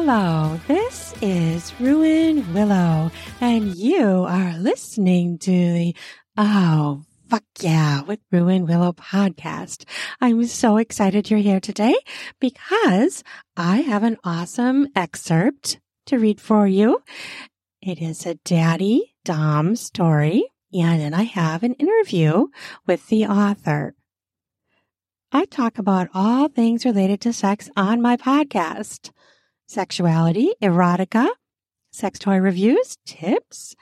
Hello, this is Ruin Willow, and you are listening to the Oh, Fuck Yeah with Ruin Willow podcast. I'm so excited you're here today because I have an awesome excerpt to read for you. It is a Daddy Dom story, and then I have an interview with the author. I talk about all things related to sex on my podcast. Sexuality, erotica, sex toy reviews, tips,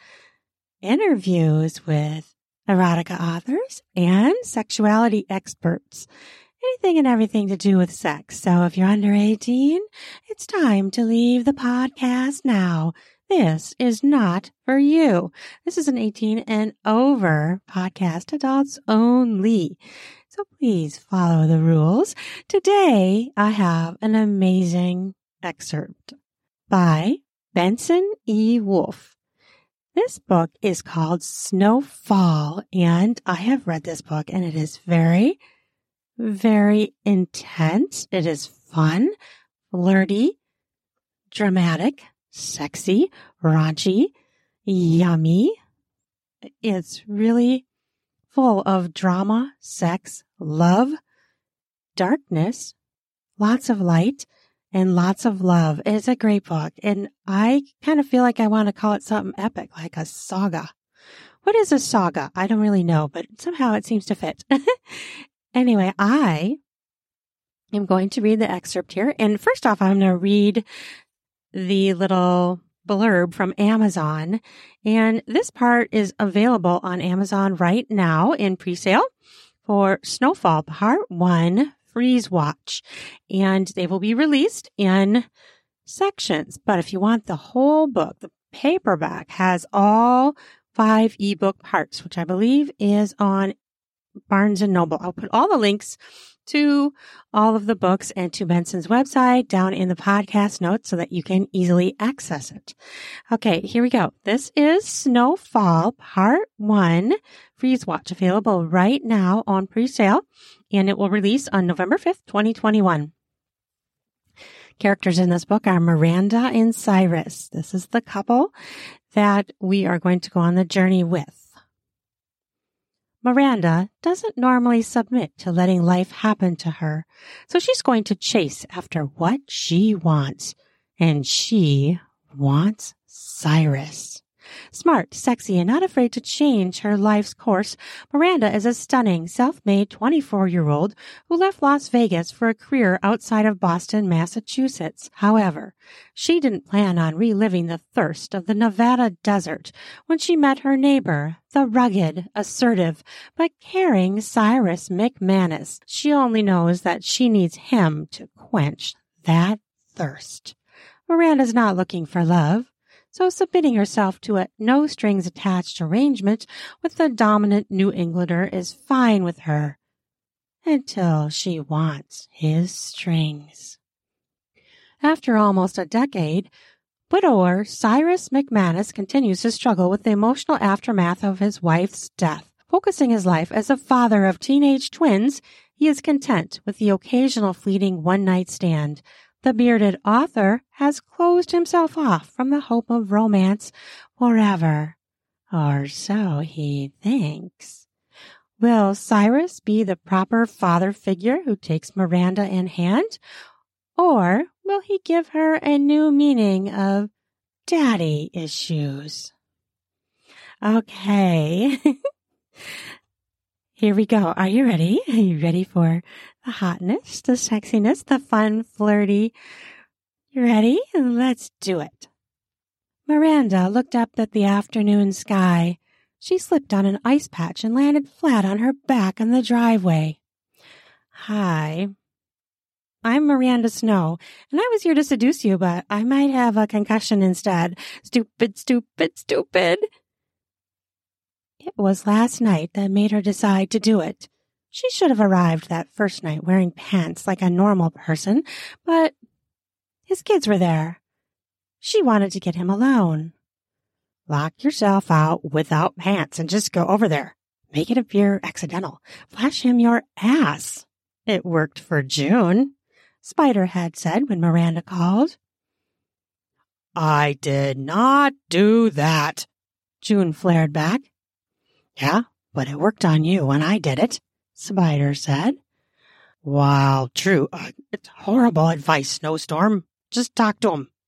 interviews with erotica authors, and sexuality experts. Anything and everything to do with sex. So if you're under 18, it's time to leave the podcast now. This is not for you. This is an 18 and over podcast, adults only. So please follow the rules. Today, I have an amazing excerpt by Benson E. Wolf. This book is called Snowfall, and I have read this book, and it is very, very intense. It is fun, flirty, dramatic, sexy, raunchy, yummy. It's really full of drama, sex, love, darkness, lots of light, and lots of love. It's a great book, and I kind of feel like I want to call it something epic, like a saga. What is a saga? I don't really know, but somehow it seems to fit. Anyway, I am going to read the excerpt here, and first off, I'm going to read the little blurb from Amazon, and this part is available on Amazon right now in pre-sale for Snowfall Part 1 Freeze Watch, and they will be released in sections. But if you want the whole book, the paperback has all 5 ebook parts, which I believe is on Barnes & Noble. I'll put all the links to all of the books and to Benson's website down in the podcast notes so that you can easily access it. Okay, here we go. This is Snowfall Part 1 Freeze Watch, available right now on pre-sale, and it will release on November 5th, 2021. Characters in this book are Miranda and Cyrus. This is the couple that we are going to go on the journey with. Miranda doesn't normally submit to letting life happen to her, so she's going to chase after what she wants, and she wants Cyrus. Smart, sexy, and not afraid to change her life's course, Miranda is a stunning, self-made 24-year-old who left Las Vegas for a career outside of Boston, Massachusetts. However, she didn't plan on reliving the thirst of the Nevada desert when she met her neighbor, the rugged, assertive, but caring Cyrus McManus. She only knows that she needs him to quench that thirst. Miranda's not looking for love, so submitting herself to a no-strings-attached arrangement with the dominant New Englander is fine with her, until she wants his strings. After almost a decade, widower Cyrus McManus continues to struggle with the emotional aftermath of his wife's death. Focusing his life as a father of teenage twins, he is content with the occasional fleeting one-night stand. The bearded author has closed himself off from the hope of romance forever, or so he thinks. Will Cyrus be the proper father figure who takes Miranda in hand, or will he give her a new meaning of daddy issues? Okay. Here we go. Are you ready? Are you ready for the hotness, the sexiness, the fun, flirty? You ready? Let's do it. Miranda looked up at the afternoon sky. She slipped on an ice patch and landed flat on her back in the driveway. Hi. I'm Miranda Snow, and I was here to seduce you, but I might have a concussion instead. Stupid, stupid, stupid. It was last night that made her decide to do it. She should have arrived that first night wearing pants like a normal person, but his kids were there. She wanted to get him alone. Lock yourself out without pants and just go over there. Make it appear accidental. Flash him your ass. It worked for June, Spider had said when Miranda called. I did not do that, June flared back. Yeah, but it worked on you when I did it, Spider said. Wow, true. It's horrible advice, Snowstorm. Just talk to him.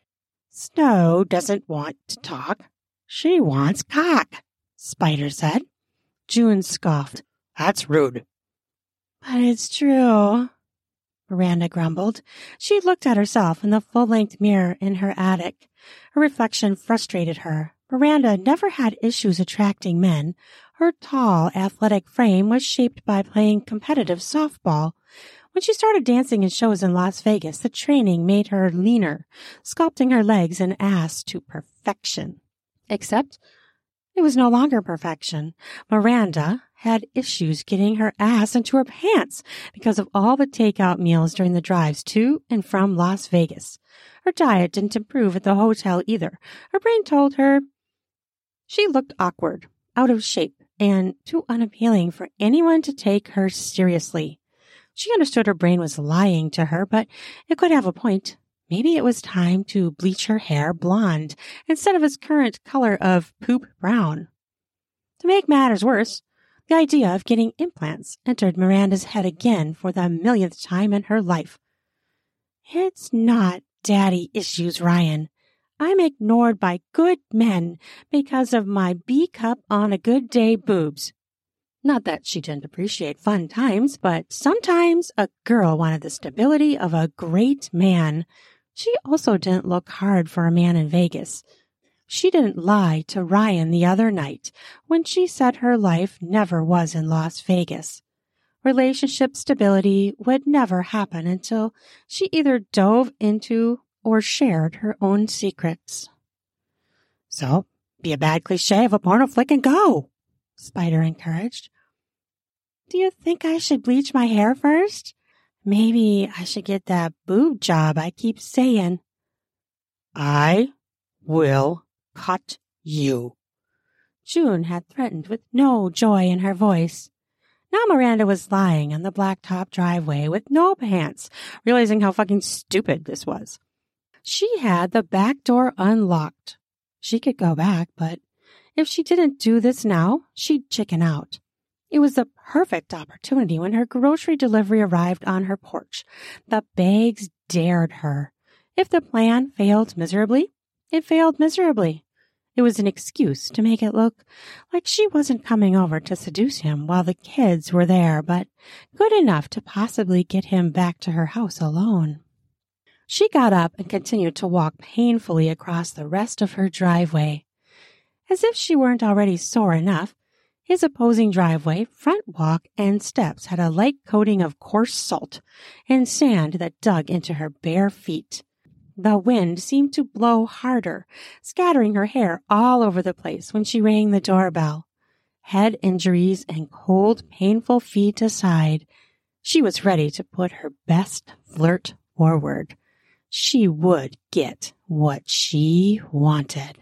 Snow doesn't want to talk. She wants cock, Spider said. June scoffed. That's rude. But it's true, Miranda grumbled. She looked at herself in the full-length mirror in her attic. Her reflection frustrated her. Miranda never had issues attracting men. Her tall, athletic frame was shaped by playing competitive softball. When she started dancing in shows in Las Vegas, the training made her leaner, sculpting her legs and ass to perfection. Except it was no longer perfection. Miranda had issues getting her ass into her pants because of all the takeout meals during the drives to and from Las Vegas. Her diet didn't improve at the hotel either. Her brain told her she looked awkward, out of shape, and too unappealing for anyone to take her seriously. She understood her brain was lying to her, but it could have a point. Maybe it was time to bleach her hair blonde instead of its current color of poop brown. To make matters worse, the idea of getting implants entered Miranda's head again for the millionth time in her life. It's not daddy issues, Ryan. I'm ignored by good men because of my B-cup on a good day boobs. Not that she didn't appreciate fun times, but sometimes a girl wanted the stability of a great man. She also didn't look hard for a man in Vegas. She didn't lie to Ryan the other night when she said her life never was in Las Vegas. Relationship stability would never happen until she either dove into or shared her own secrets. So, be a bad cliche of a porno flick and go, Spider encouraged. Do you think I should bleach my hair first? Maybe I should get that boob job I keep saying. I will cut you, June had threatened with no joy in her voice. Now Miranda was lying on the blacktop driveway with no pants, realizing how fucking stupid this was. She had the back door unlocked. She could go back, but if she didn't do this now, she'd chicken out. It was the perfect opportunity when her grocery delivery arrived on her porch. The bags dared her. If the plan failed miserably, it failed miserably. It was an excuse to make it look like she wasn't coming over to seduce him while the kids were there, but good enough to possibly get him back to her house alone. She got up and continued to walk painfully across the rest of her driveway. As if she weren't already sore enough, his opposing driveway, front walk, and steps had a light coating of coarse salt and sand that dug into her bare feet. The wind seemed to blow harder, scattering her hair all over the place when she rang the doorbell. Head injuries and cold, painful feet aside, she was ready to put her best flirt forward. She would get what she wanted.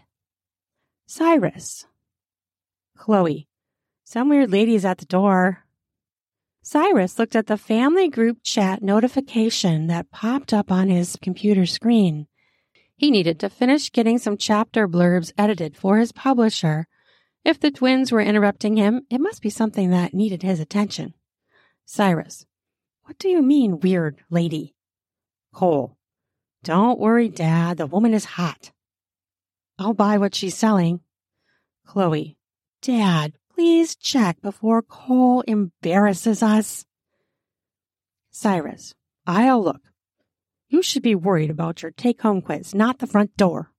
Cyrus. Chloe. Some weird lady's at the door. Cyrus looked at the family group chat notification that popped up on his computer screen. He needed to finish getting some chapter blurbs edited for his publisher. If the twins were interrupting him, it must be something that needed his attention. Cyrus. What do you mean, weird lady? Cole. Don't worry, Dad. The woman is hot. I'll buy what she's selling. Chloe. Dad, please check before Cole embarrasses us. Cyrus. I'll look. You should be worried about your take-home quiz, not the front door.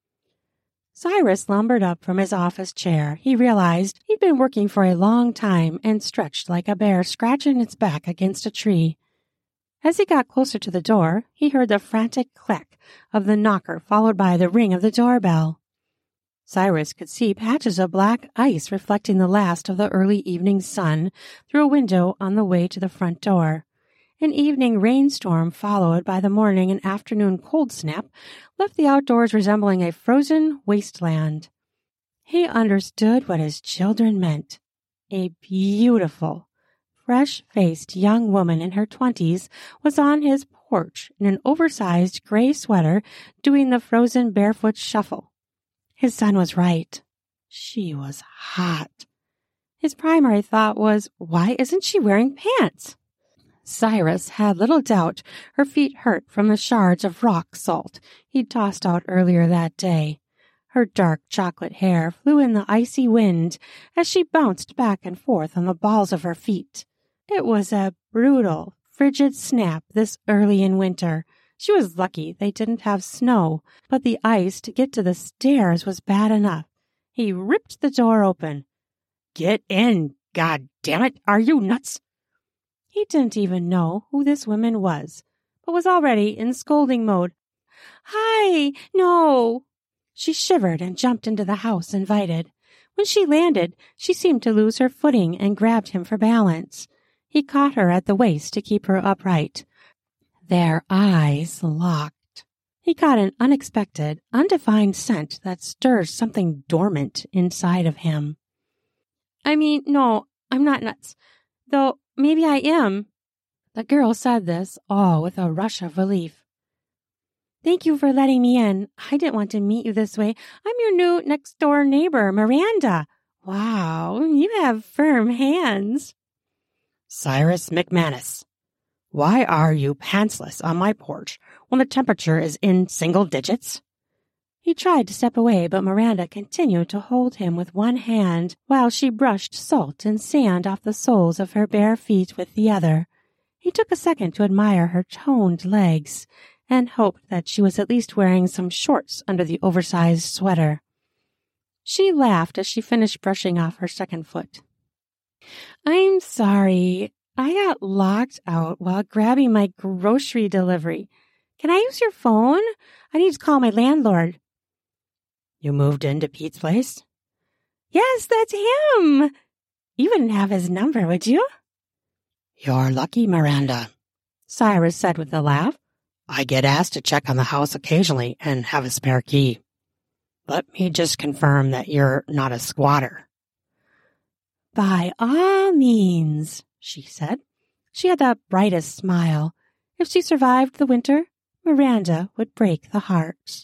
Cyrus lumbered up from his office chair. He realized he'd been working for a long time and stretched like a bear scratching its back against a tree. As he got closer to the door, he heard the frantic click of the knocker followed by the ring of the doorbell. Cyrus could see patches of black ice reflecting the last of the early evening sun through a window on the way to the front door. An evening rainstorm followed by the morning and afternoon cold snap left the outdoors resembling a frozen wasteland. He understood what his children meant. A beautiful, fresh-faced young woman in her 20s was on his porch in an oversized gray sweater doing the frozen barefoot shuffle. His son was right. She was hot. His primary thought was, why isn't she wearing pants? Cyrus had little doubt her feet hurt from the shards of rock salt he'd tossed out earlier that day. Her dark chocolate hair flew in the icy wind as she bounced back and forth on the balls of her feet. It was a brutal, frigid snap this early in winter. She was lucky they didn't have snow, but the ice to get to the stairs was bad enough. He ripped the door open. "Get in, God damn it! Are you nuts?" He didn't even know who this woman was, but was already in scolding mode. "Hi, no!" She shivered and jumped into the house, invited. When she landed, she seemed to lose her footing and grabbed him for balance. He caught her at the waist to keep her upright. Their eyes locked. He caught an unexpected, undefined scent that stirred something dormant inside of him. "I mean, no, I'm not nuts. Though maybe I am." The girl said this all with a rush of relief. "Thank you for letting me in. I didn't want to meet you this way. I'm your new next-door neighbor, Miranda. Wow, you have firm hands." "Cyrus McManus, why are you pantsless on my porch when the temperature is in single digits?" He tried to step away, but Miranda continued to hold him with one hand while she brushed salt and sand off the soles of her bare feet with the other. He took a second to admire her toned legs and hoped that she was at least wearing some shorts under the oversized sweater. She laughed as she finished brushing off her second foot. "I'm sorry. I got locked out while grabbing my grocery delivery. Can I use your phone? I need to call my landlord." "You moved into Pete's place?" "Yes, that's him. You wouldn't have his number, would you?" "You're lucky, Miranda," Cyrus said with a laugh. "I get asked to check on the house occasionally and have a spare key. Let me just confirm that you're not a squatter." "By all means," she said. She had the brightest smile. If she survived the winter, Miranda would break the hearts.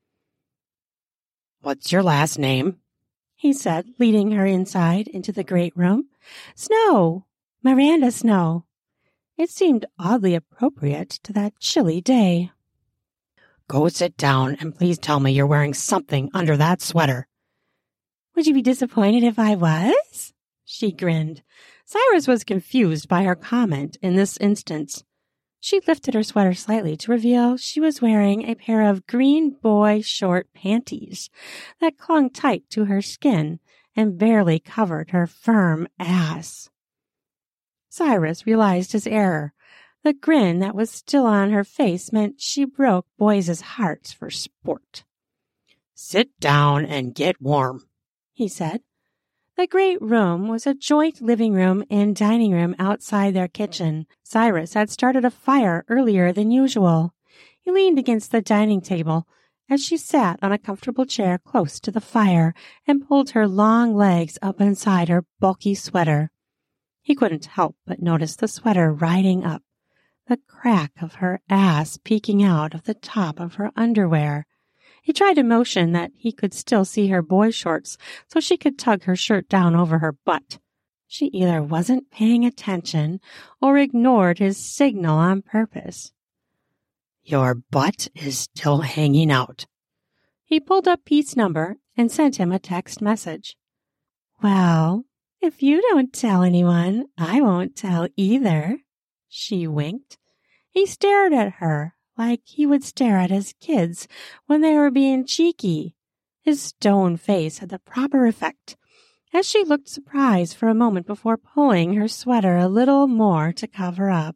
"What's your last name?" he said, leading her inside into the great room. "Snow. Miranda Snow." It seemed oddly appropriate to that chilly day. "Go sit down and please tell me you're wearing something under that sweater." "Would you be disappointed if I was?" She grinned. Cyrus was confused by her comment in this instance. She lifted her sweater slightly to reveal she was wearing a pair of green boy short panties that clung tight to her skin and barely covered her firm ass. Cyrus realized his error. The grin that was still on her face meant she broke boys' hearts for sport. "Sit down and get warm," he said. The great room was a joint living room and dining room outside their kitchen. Cyrus had started a fire earlier than usual. He leaned against the dining table as she sat on a comfortable chair close to the fire and pulled her long legs up inside her bulky sweater. He couldn't help but notice the sweater riding up, the crack of her ass peeking out of the top of her underwear. He tried to motion that he could still see her boy shorts so she could tug her shirt down over her butt. She either wasn't paying attention or ignored his signal on purpose. "Your butt is still hanging out." He pulled up Pete's number and sent him a text message. "Well, if you don't tell anyone, I won't tell either," she winked. He stared at her like he would stare at his kids when they were being cheeky. His stone face had the proper effect, as she looked surprised for a moment before pulling her sweater a little more to cover up.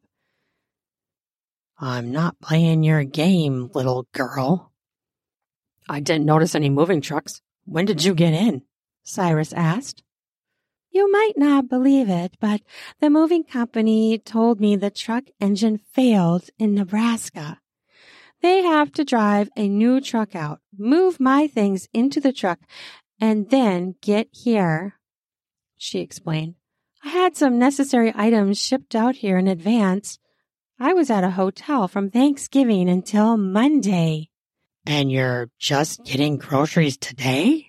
"I'm not playing your game, little girl." "I didn't notice any moving trucks. When did you get in?" Cyrus asked. "You might not believe it, but the moving company told me the truck engine failed in Nebraska. They have to drive a new truck out, move my things into the truck, and then get here," she explained. I had some necessary items shipped out here in advance. I was at a hotel from Thanksgiving until Monday. And you're just getting groceries today?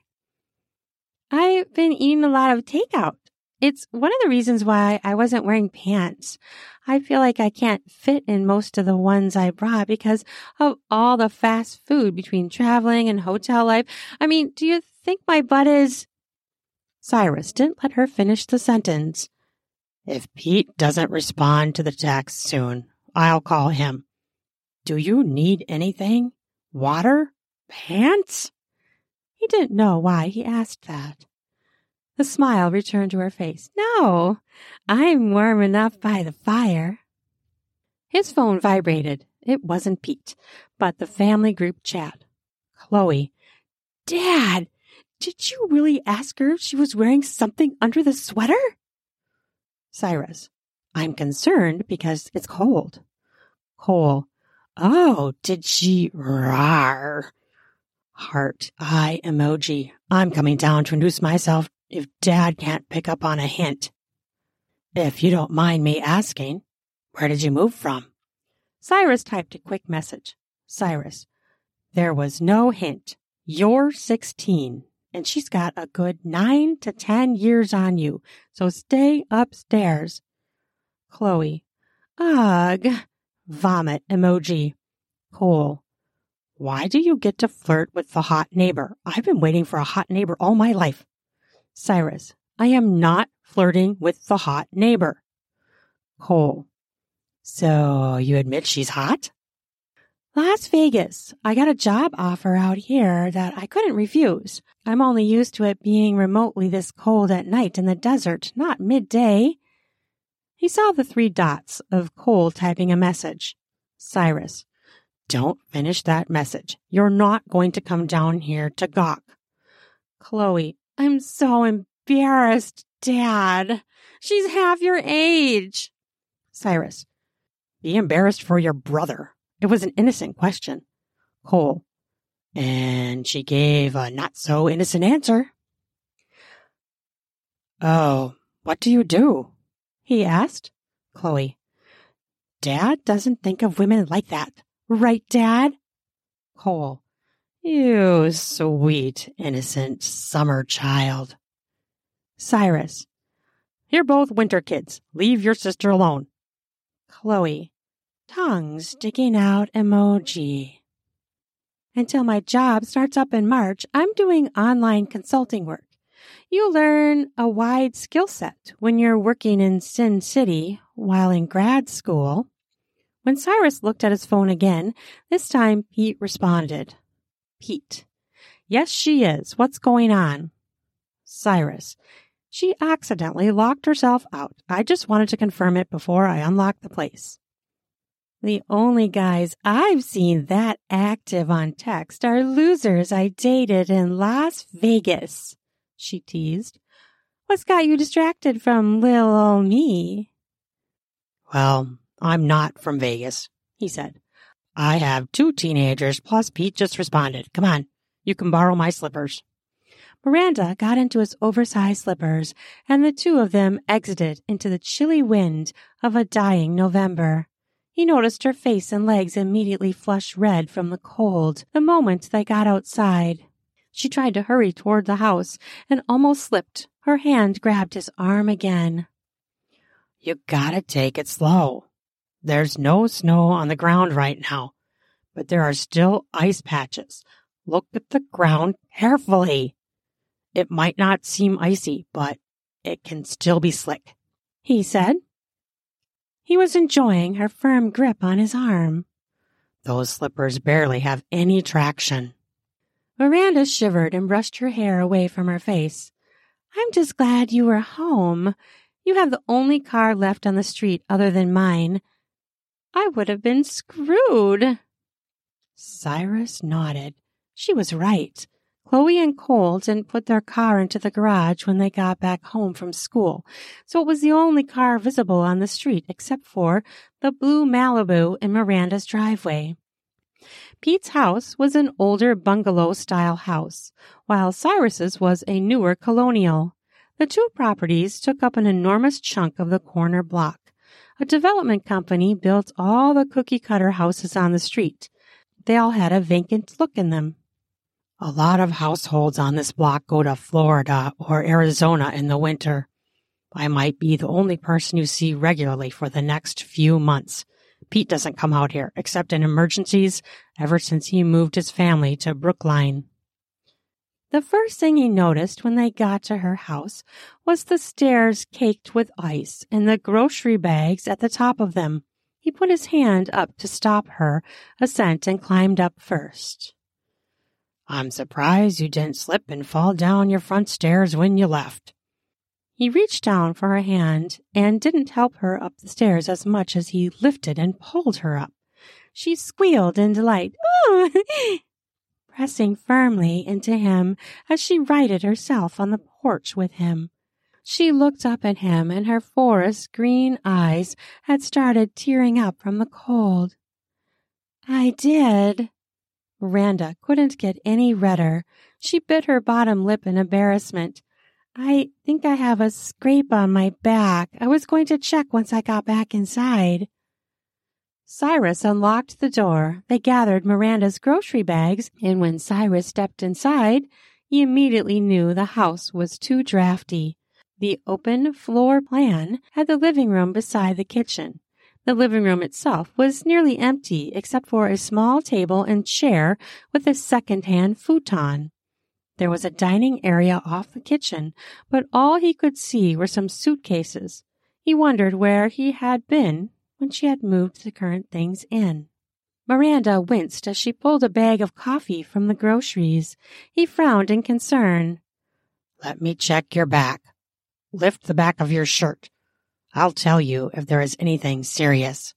I've been eating a lot of takeout. It's one of the reasons why I wasn't wearing pants. I feel like I can't fit in most of the ones I brought because of all the fast food between traveling and hotel life. I mean, do you think my butt is... Cyrus didn't let her finish the sentence. If Pete doesn't respond to the text soon, I'll call him. Do you need anything? Water? Pants? He didn't know why he asked that. The smile returned to her face. No, I'm warm enough by the fire. His phone vibrated. It wasn't Pete, but the family group chat. Chloe. Dad, did you really ask her if she was wearing something under the sweater? Cyrus. I'm concerned because it's cold. Cole. Oh, did she? Rawr. Heart eye emoji. I'm coming down to introduce myself if Dad can't pick up on a hint. If you don't mind me asking, where did you move from? Cyrus typed a quick message. Cyrus. There was no hint. You're 16, and she's got a good 9 to 10 years on you, so stay upstairs. Chloe. Ugh. Vomit emoji. Cole. Why do you get to flirt with the hot neighbor? I've been waiting for a hot neighbor all my life. Cyrus. I am not flirting with the hot neighbor. Cole. So you admit she's hot? Las Vegas. I got a job offer out here that I couldn't refuse. I'm only used to it being remotely this cold at night in the desert, not midday. He saw the 3 dots of Cole typing a message. Cyrus. Don't finish that message. You're not going to come down here to gawk. Chloe. I'm so embarrassed, Dad. She's half your age. Cyrus. Be embarrassed for your brother. It was an innocent question. Cole. And she gave a not-so-innocent answer. Oh, what do you do? He asked. Chloe. Dad doesn't think of women like that. Right, Dad? Cole. You sweet, innocent summer child. Cyrus. You're both winter kids. Leave your sister alone. Chloe. Tongue sticking out emoji. Until my job starts up in March, I'm doing online consulting work. You learn a wide skill set when you're working in Sin City while in grad school. When Cyrus looked at his phone again, this time Pete responded. Pete. Yes, she is. What's going on? Cyrus. She accidentally locked herself out. I just wanted to confirm it before I unlocked the place. The only guys I've seen that active on text are losers I dated in Las Vegas, she teased. What's got you distracted from lil ol' me? Well, I'm not from Vegas, he said. I have 2 teenagers, plus Pete just responded. Come on, you can borrow my slippers. Miranda got into his oversized slippers, and the 2 of them exited into the chilly wind of a dying November. He noticed her face and legs immediately flush red from the cold the moment they got outside. She tried to hurry toward the house and almost slipped. Her hand grabbed his arm again. You gotta take it slow. There's no snow on the ground right now, but there are still ice patches. Look at the ground carefully. It might not seem icy, but it can still be slick, he said. He was enjoying her firm grip on his arm. Those slippers barely have any traction. Miranda shivered and brushed her hair away from her face. I'm just glad you were home. You have the only car left on the street other than mine. I would have been screwed. Cyrus nodded. She was right. Chloe and Cole didn't put their car into the garage when they got back home from school, so it was the only car visible on the street except for the blue Malibu in Miranda's driveway. Pete's house was an older bungalow-style house, while Cyrus's was a newer colonial. The two properties took up an enormous chunk of the corner block. A development company built all the cookie-cutter houses on the street. They all had a vacant look in them. A lot of households on this block go to Florida or Arizona in the winter. I might be the only person you see regularly for the next few months. Pete doesn't come out here, except in emergencies, ever since he moved his family to Brookline. The first thing he noticed when they got to her house was the stairs caked with ice and the grocery bags at the top of them. He put his hand up to stop her ascent and climbed up first. I'm surprised you didn't slip and fall down your front stairs when you left. He reached down for her hand and didn't help her up the stairs as much as he lifted and pulled her up. She squealed in delight, "Oh!" pressing firmly into him as she righted herself on the porch with him. She looked up at him, and her forest green eyes had started tearing up from the cold. I did. Miranda couldn't get any redder. She bit her bottom lip in embarrassment. I think I have a scrape on my back. I was going to check once I got back inside. Cyrus unlocked the door. They gathered Miranda's grocery bags, and when Cyrus stepped inside, he immediately knew the house was too drafty. The open floor plan had the living room beside the kitchen. The living room itself was nearly empty except for a small table and chair with a second-hand futon. There was a dining area off the kitchen, but all he could see were some suitcases. He wondered where he had been when she had moved the current things in. Miranda winced as she pulled a bag of coffee from the groceries. He frowned in concern. Let me check your back. Lift the back of your shirt. I'll tell you if there is anything serious.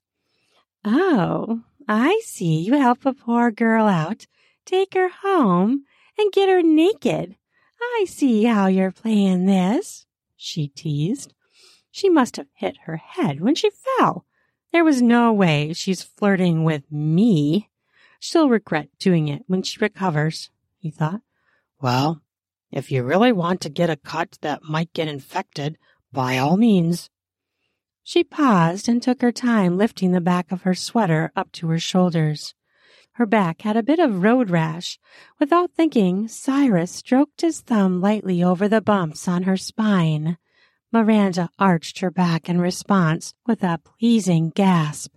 Oh, I see. You help a poor girl out, take her home, and get her naked. I see how you're playing this, she teased. She must have hit her head when she fell. There was no way she's flirting with me. She'll regret doing it when she recovers, he thought. Well, if you really want to get a cut that might get infected, by all means. She paused and took her time lifting the back of her sweater up to her shoulders. Her back had a bit of road rash. Without thinking, Cyrus stroked his thumb lightly over the bumps on her spine. Miranda arched her back in response with a pleasing gasp.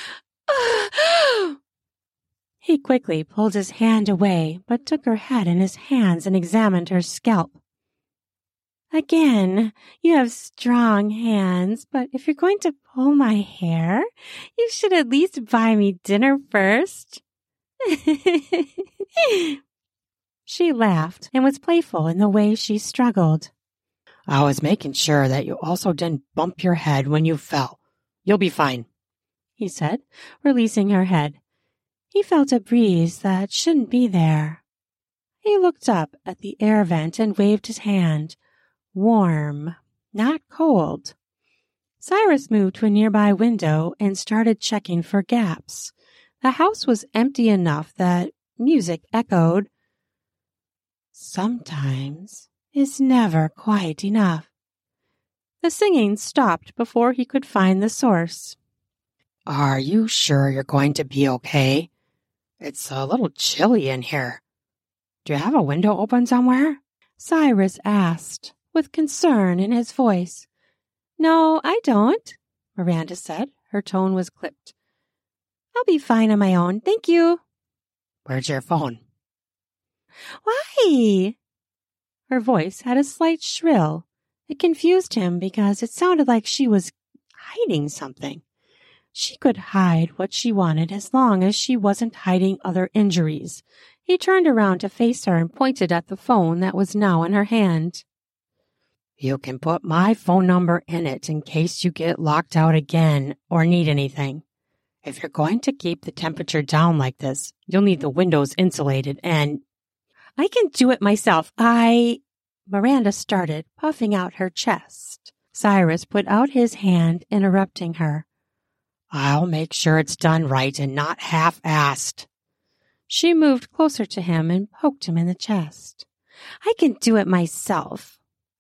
He quickly pulled his hand away, but took her head in his hands and examined her scalp. Again, you have strong hands, but if you're going to pull my hair, you should at least buy me dinner first. She laughed and was playful in the way she struggled. I was making sure that you also didn't bump your head when you fell. You'll be fine, he said, releasing her head. He felt a breeze that shouldn't be there. He looked up at the air vent and waved his hand. Warm, not cold. Cyrus moved to a nearby window and started checking for gaps. The house was empty enough that music echoed. Sometimes is never quite enough. The singing stopped before he could find the source. Are you sure you're going to be okay? It's a little chilly in here. Do you have a window open somewhere? Cyrus asked, with concern in his voice. No, I don't, Miranda said. Her tone was clipped. I'll be fine on my own, thank you. Where's your phone? Why? Her voice had a slight shrill. It confused him because it sounded like she was hiding something. She could hide what she wanted as long as she wasn't hiding other injuries. He turned around to face her and pointed at the phone that was now in her hand. You can put my phone number in it in case you get locked out again or need anything. If you're going to keep the temperature down like this, you'll need the windows insulated and... I can do it myself. Miranda started, puffing out her chest. Cyrus put out his hand, interrupting her. I'll make sure it's done right and not half-assed. She moved closer to him and poked him in the chest. I can do it myself.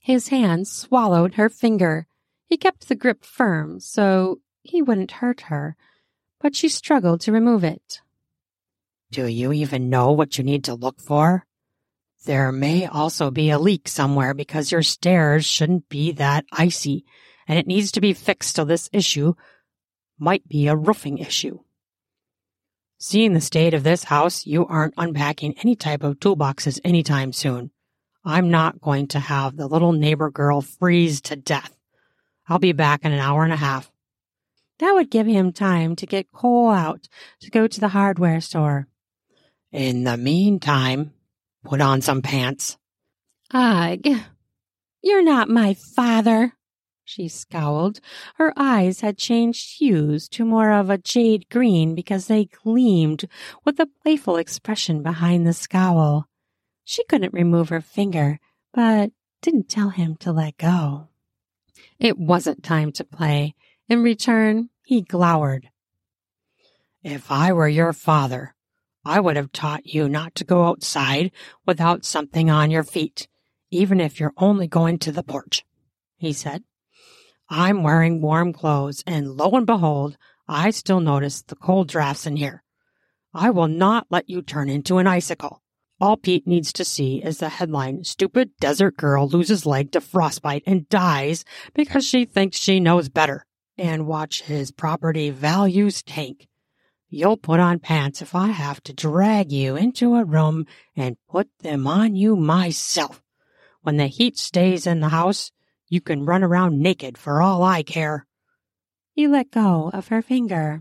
His hand swallowed her finger. He kept the grip firm so he wouldn't hurt her, but she struggled to remove it. Do you even know what you need to look for? There may also be a leak somewhere because your stairs shouldn't be that icy, and it needs to be fixed so this issue might be a roofing issue. Seeing the state of this house, you aren't unpacking any type of toolboxes anytime soon. I'm not going to have the little neighbor girl freeze to death. I'll be back in an hour and a half. That would give him time to get Cole out to go to the hardware store. In the meantime, put on some pants. Ugh, you're not my father, she scowled. Her eyes had changed hues to more of a jade green because they gleamed with a playful expression behind the scowl. She couldn't remove her finger, but didn't tell him to let go. It wasn't time to play. In return, he glowered. If I were your father, I would have taught you not to go outside without something on your feet, even if you're only going to the porch, he said. I'm wearing warm clothes, and lo and behold, I still notice the cold drafts in here. I will not let you turn into an icicle. All Pete needs to see is the headline, "Stupid Desert Girl Loses Leg to Frostbite and Dies Because She Thinks She Knows Better," and watch his property values tank. You'll put on pants if I have to drag you into a room and put them on you myself. When the heat stays in the house, you can run around naked for all I care. He let go of her finger.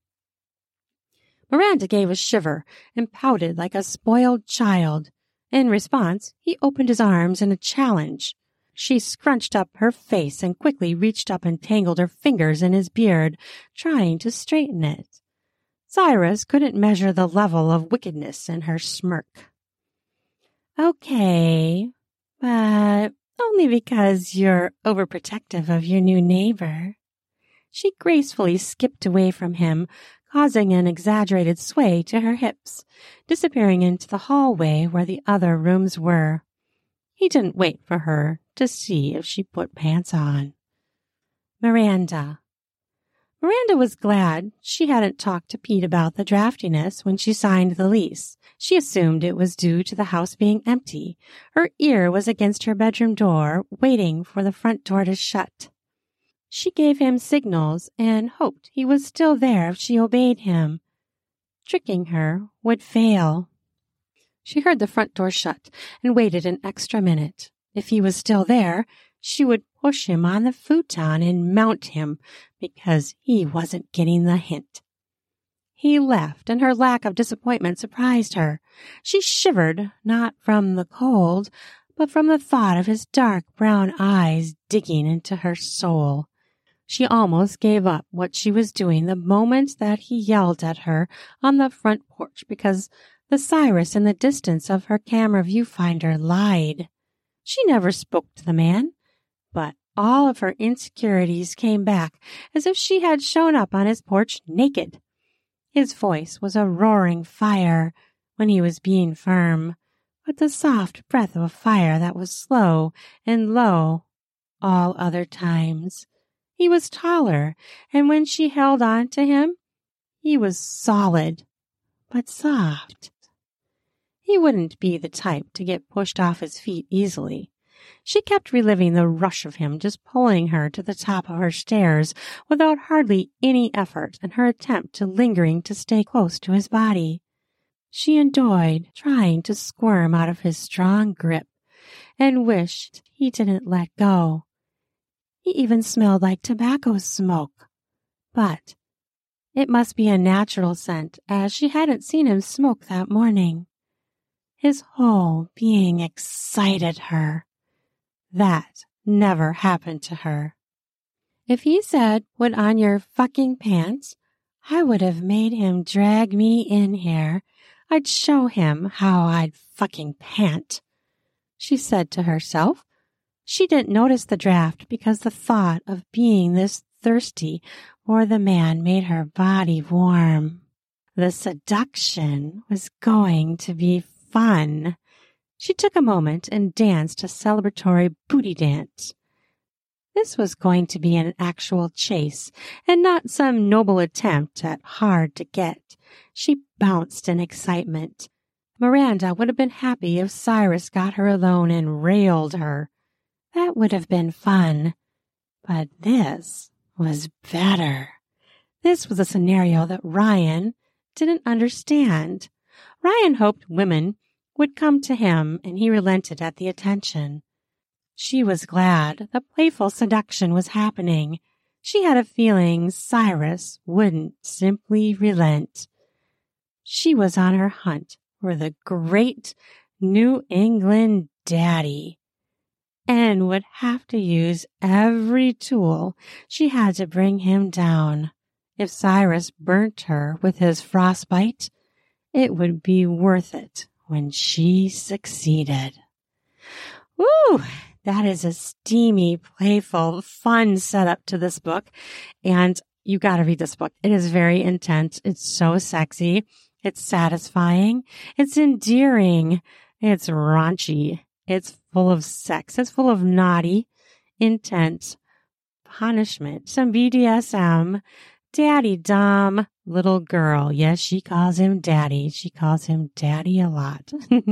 Miranda gave a shiver and pouted like a spoiled child. In response, he opened his arms in a challenge. She scrunched up her face and quickly reached up and tangled her fingers in his beard, trying to straighten it. Cyrus couldn't measure the level of wickedness in her smirk. Okay, but only because you're overprotective of your new neighbor. She gracefully skipped away from him, causing an exaggerated sway to her hips, disappearing into the hallway where the other rooms were. He didn't wait for her to see if she put pants on. Miranda was glad she hadn't talked to Pete about the draftiness when she signed the lease. She assumed it was due to the house being empty. Her ear was against her bedroom door, waiting for the front door to shut. She gave him signals and hoped he was still there if she obeyed him. Tricking her would fail. She heard the front door shut and waited an extra minute. If he was still there, she would push him on the futon and mount him because he wasn't getting the hint. He left, and her lack of disappointment surprised her. She shivered, not from the cold, but from the thought of his dark brown eyes digging into her soul. She almost gave up what she was doing the moment that he yelled at her on the front porch because the Cyrus in the distance of her camera viewfinder lied. She never spoke to the man, but all of her insecurities came back as if she had shown up on his porch naked. His voice was a roaring fire when he was being firm, but the soft breath of a fire that was slow and low all other times. He was taller, and when she held on to him, he was solid, but soft. He wouldn't be the type to get pushed off his feet easily. She kept reliving the rush of him just pulling her to the top of her stairs without hardly any effort in her attempt to lingering to stay close to his body. She enjoyed trying to squirm out of his strong grip and wished he didn't let go. He even smelled like tobacco smoke, but it must be a natural scent as she hadn't seen him smoke that morning. His whole being excited her. That never happened to her. If he said, "Put on your fucking pants," I would have made him drag me in here. I'd show him how I'd fucking pant, she said to herself. She didn't notice the draft because the thought of being this thirsty for the man made her body warm. The seduction was going to be fun. She took a moment and danced a celebratory booty dance. This was going to be an actual chase and not some noble attempt at hard to get. She bounced in excitement. Miranda would have been happy if Cyrus got her alone and railed her. That would have been fun. But this was better. This was a scenario that Ryan didn't understand. Ryan hoped women would come to him, and he relented at the attention. She was glad the playful seduction was happening. She had a feeling Cyrus wouldn't simply relent. She was on her hunt for the great New England daddy and would have to use every tool she had to bring him down. If Cyrus burnt her with his frostbite, it would be worth it when she succeeded. Woo! That is a steamy, playful, fun setup to this book. And you got to read this book. It is very intense. It's so sexy. It's satisfying. It's endearing. It's raunchy. It's full of sex. It's full of naughty, intense punishment. Some BDSM. Daddy Dom, little girl. Yes, she calls him daddy. She calls him daddy a lot.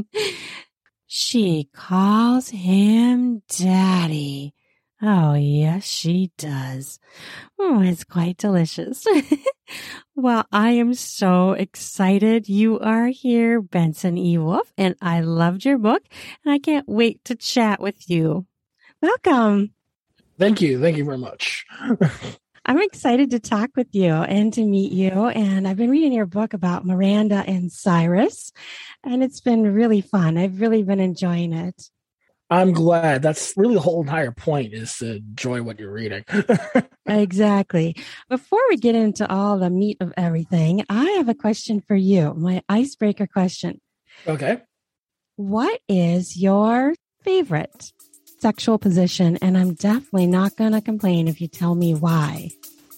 She calls him daddy. Oh, yes, she does. Oh, it's quite delicious. Well, I am so excited you are here, Benson E. Wolf, and I loved your book, and I can't wait to chat with you. Welcome. Thank you. Thank you very much. I'm excited to talk with you and to meet you. And I've been reading your book about Miranda and Cyrus, and it's been really fun. I've really been enjoying it. I'm glad. That's really the whole entire point, is to enjoy what you're reading. Exactly. Before we get into all the meat of everything, I have a question for you, my icebreaker question. Okay. What is your favorite sexual position? And I'm definitely not going to complain if you tell me why.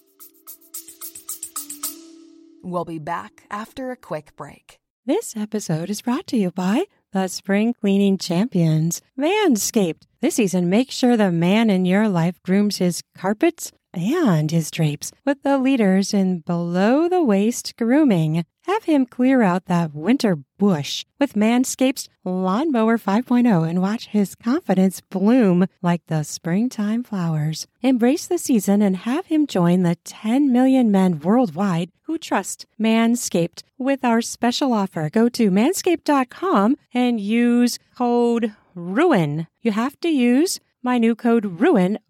We'll be back after a quick break. This episode is brought to you by the spring cleaning champions, Manscaped. This season, make sure the man in your life grooms his carpets and his drapes with the leaders in below-the-waist grooming. Have him clear out that winter bush with Manscaped's Lawnmower 5.0 and watch his confidence bloom like the springtime flowers. Embrace the season and have him join the 10 million men worldwide who trust Manscaped with our special offer. Go to manscaped.com and use code RUIN. You have to use my new code RUIN,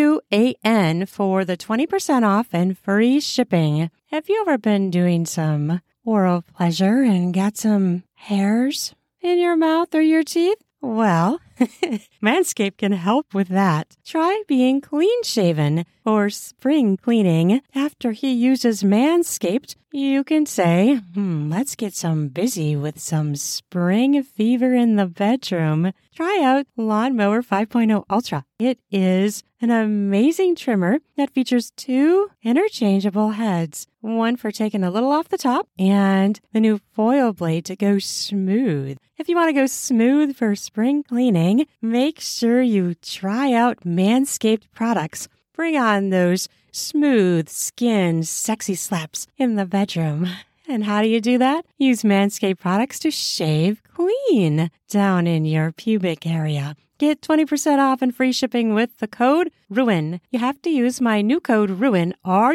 RUAN, for the 20% off and free shipping. Have you ever been doing some oral pleasure and got some hairs in your mouth or your teeth? Well, Manscaped can help with that. Try being clean-shaven for spring cleaning. After he uses Manscaped, you can say, let's get some busy with some spring fever in the bedroom. Try out Lawnmower 5.0 Ultra. It is an amazing trimmer that features 2 interchangeable heads, one for taking a little off the top and the new foil blade to go smooth. If you want to go smooth for spring cleaning, make sure you try out Manscaped products. Bring on those smooth skin, sexy slaps in the bedroom. And how do you do that? Use Manscaped products to shave clean down in your pubic area. Get 20% off and free shipping with the code RUIN. You have to use my new code RUIN,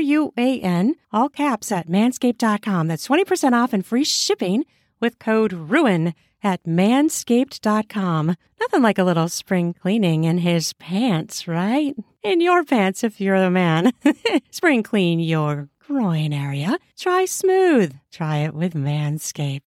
RUAN, all caps at manscaped.com. That's 20% off and free shipping with code RUIN at manscaped.com. Nothing like a little spring cleaning in his pants, right? In your pants if you're the man. Spring clean your groin area. Try smooth. Try it with Manscaped.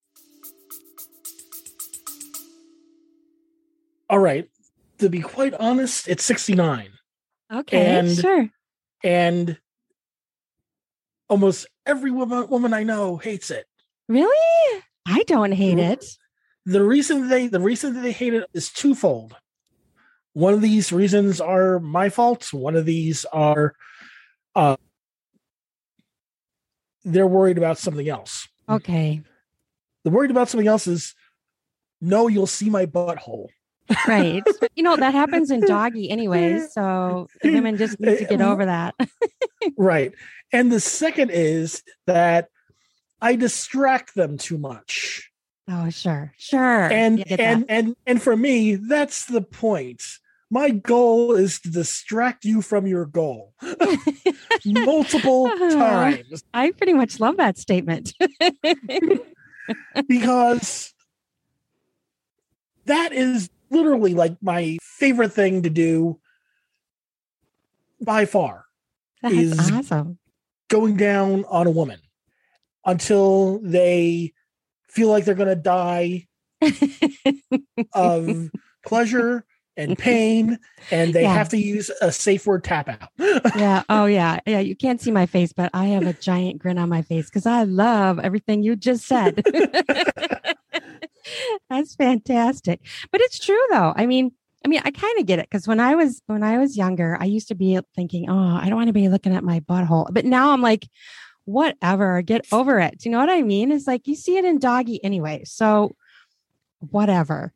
All right. To be quite honest, it's 69. Okay, sure. And almost every woman I know hates it. Really? I don't hate it. The reason that they hate it is twofold. One of these reasons are my fault. One of these are they're worried about something else. Okay. The worried about something else is no, you'll see my butthole. Right. That happens in doggy anyways. So women just need to get over that. Right. And the second is that I distract them too much. Oh, sure. Sure. And for me, that's the point. My goal is to distract you from your goal multiple times. I pretty much love that statement. Because that is literally like my favorite thing to do by far. That's is awesome. Going down on a woman until they feel like they're going to die of pleasure and pain, and they have to use a safe word tap out. Yeah. Oh, yeah. Yeah. You can't see my face, but I have a giant grin on my face because I love everything you just said. That's fantastic. But it's true, though. I mean, I kind of get it because when I was younger, I used to be thinking, oh, I don't want to be looking at my butthole. But now I'm like, whatever, get over it. Do you know what I mean? It's like you see it in doggy anyway. So whatever,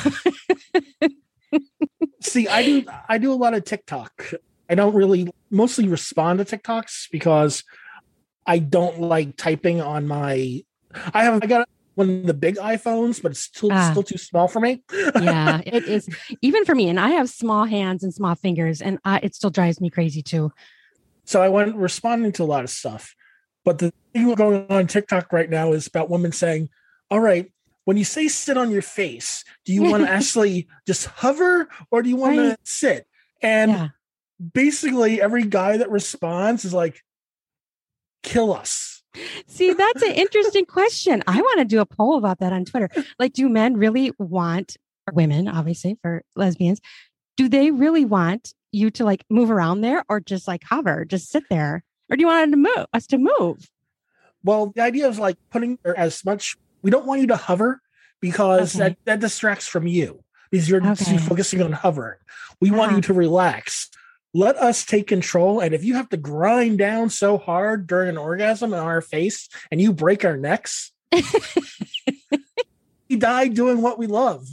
See, I do a lot of TikTok. I don't really mostly respond to TikToks because I don't like typing on I got one of the big iPhones, but it's still too small for me. Yeah, it is. Even for me, and I have small hands and small fingers, and it still drives me crazy too. So I went responding to a lot of stuff. But the thing going on TikTok right now is about women saying, all right, when you say sit on your face, do you want to actually just hover or do you want to sit? And basically every guy that responds is like, kill us. See, that's an interesting question. I want to do a poll about that on Twitter. Like, do men really want, or women, obviously for lesbians, do they really want you to like move around there or just like hover, just sit there? Or do you want us to move? Well, the idea is like putting as much, we don't want you to hover because that distracts from you because you're focusing on hovering. We want you to relax. Let us take control. And if you have to grind down so hard during an orgasm in our face and you break our necks, we die doing what we love.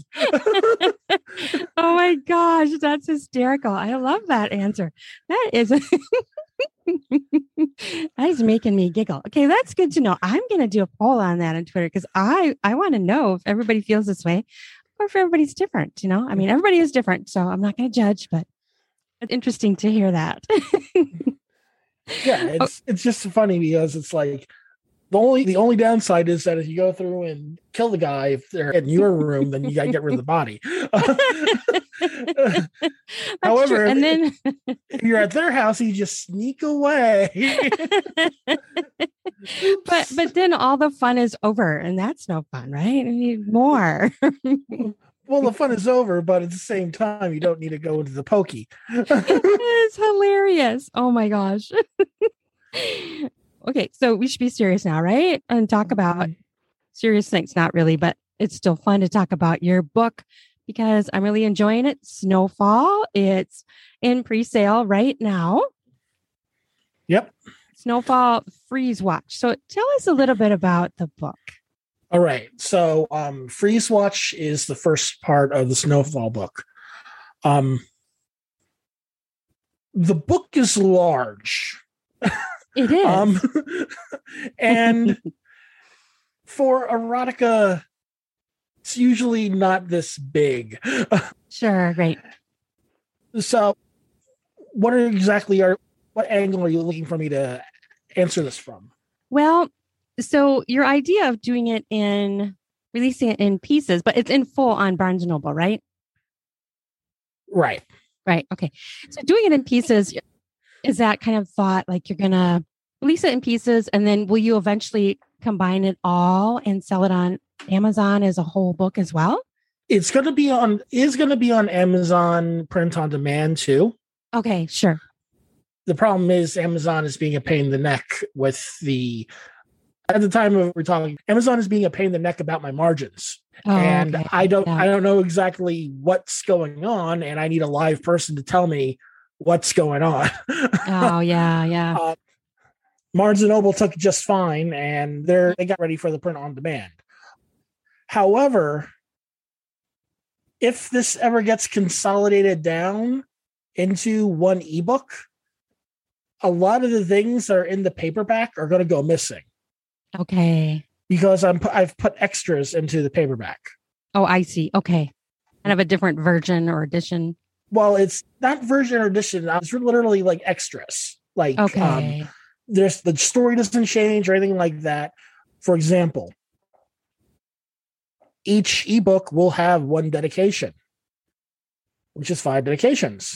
Oh my gosh, that's hysterical. I love that answer. That is that is making me giggle. Okay, that's good to know. I'm going to do a poll on that on Twitter because I want to know if everybody feels this way or if everybody's different. I mean, everybody is different, so I'm not going to judge, but it's interesting to hear that. Yeah, it's just funny because it's like the only downside is that if you go through and kill the guy, if they're in your room, then you got to get rid of the body. However, true. And then if you're at their house, you just sneak away. but then all the fun is over, and that's no fun, right? I need more. Well, the fun is over, but at the same time, you don't need to go into the pokey. It's hilarious. Oh my gosh. Okay, so we should be serious now, right? And talk about serious things. Not really, but it's still fun to talk about your book because I'm really enjoying it. Snowfall. It's in pre-sale right now. Yep. Snowfall Freeze Watch. So tell us a little bit about the book. All right. So Freeze Watch is the first part of the Snowfall book. The book is large. It is. And for erotica, it's usually not this big. Sure, great. So what angle are you looking for me to answer this from? Well, so your idea of releasing it in pieces, but it's in full on Barnes & Noble, right? Right. Right. Okay. So doing it in pieces, is that kind of thought like you're going to release it in pieces and then will you eventually combine it all and sell it on Amazon as a whole book as well? It's going to be on Amazon print on demand too. Okay, sure. The problem is Amazon is being a pain in the neck at the time of we're talking, Amazon is being a pain in the neck about my margins. And okay. I don't know exactly what's going on, and I need a live person to tell me what's going on. Oh, yeah. Barnes & Noble took it just fine, and they got ready for the print on demand. However, if this ever gets consolidated down into one ebook, a lot of the things that are in the paperback are going to go missing. Okay. Because I've put extras into the paperback. Oh, I see. Okay. Kind of a different version or edition. Well, it's not version or edition. It's literally like extras. Like, okay. There's the story doesn't change or anything like that. For example, each ebook will have one dedication, which is 5 dedications.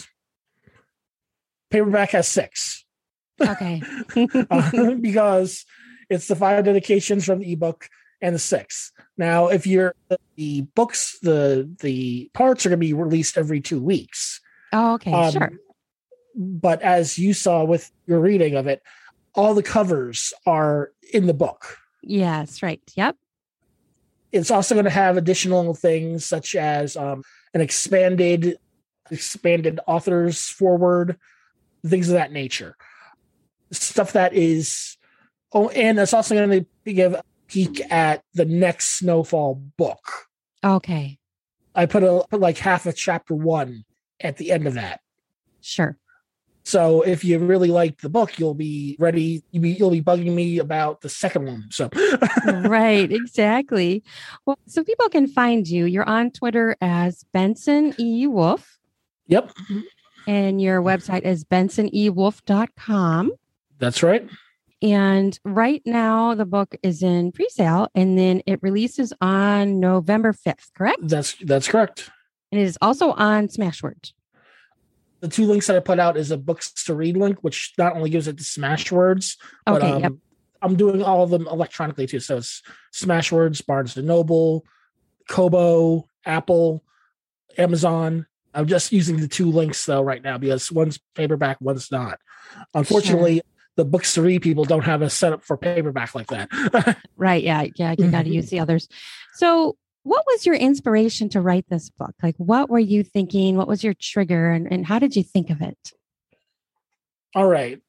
Paperback has 6. Okay. Because it's the 5 dedications from the ebook and the 6. Now, if you're the books, the parts are going to be released every 2 weeks. Oh, okay, sure. But as you saw with your reading of it, all the covers are in the book. Yes, right. Yep. It's also going to have additional things such as an expanded author's forward, things of that nature. Stuff that is, and it's also going to give a peek at the next Snowfall book. Okay. I put like half of chapter 1 at the end of that. Sure. So if you really like the book, you'll be ready. You'll be bugging me about the second one. So right, exactly. Well, so people can find you. You're on Twitter as Benson E. Wolf. Yep. And your website is bensonewolf.com. That's right. And right now the book is in pre-sale and then it releases on November 5th, correct? That's correct. And it is also on Smashwords. The 2 links that I put out is a books to read link, which not only gives it to Smashwords, but yep. I'm doing all of them electronically too. So it's Smashwords, Barnes & Noble, Kobo, Apple, Amazon. I'm just using the 2 links though right now because one's paperback, one's not. Unfortunately, the books to read people don't have a setup for paperback like that. Right. Yeah. You got to use the others. So what was your inspiration to write this book? Like, what were you thinking? What was your trigger and how did you think of it? All right.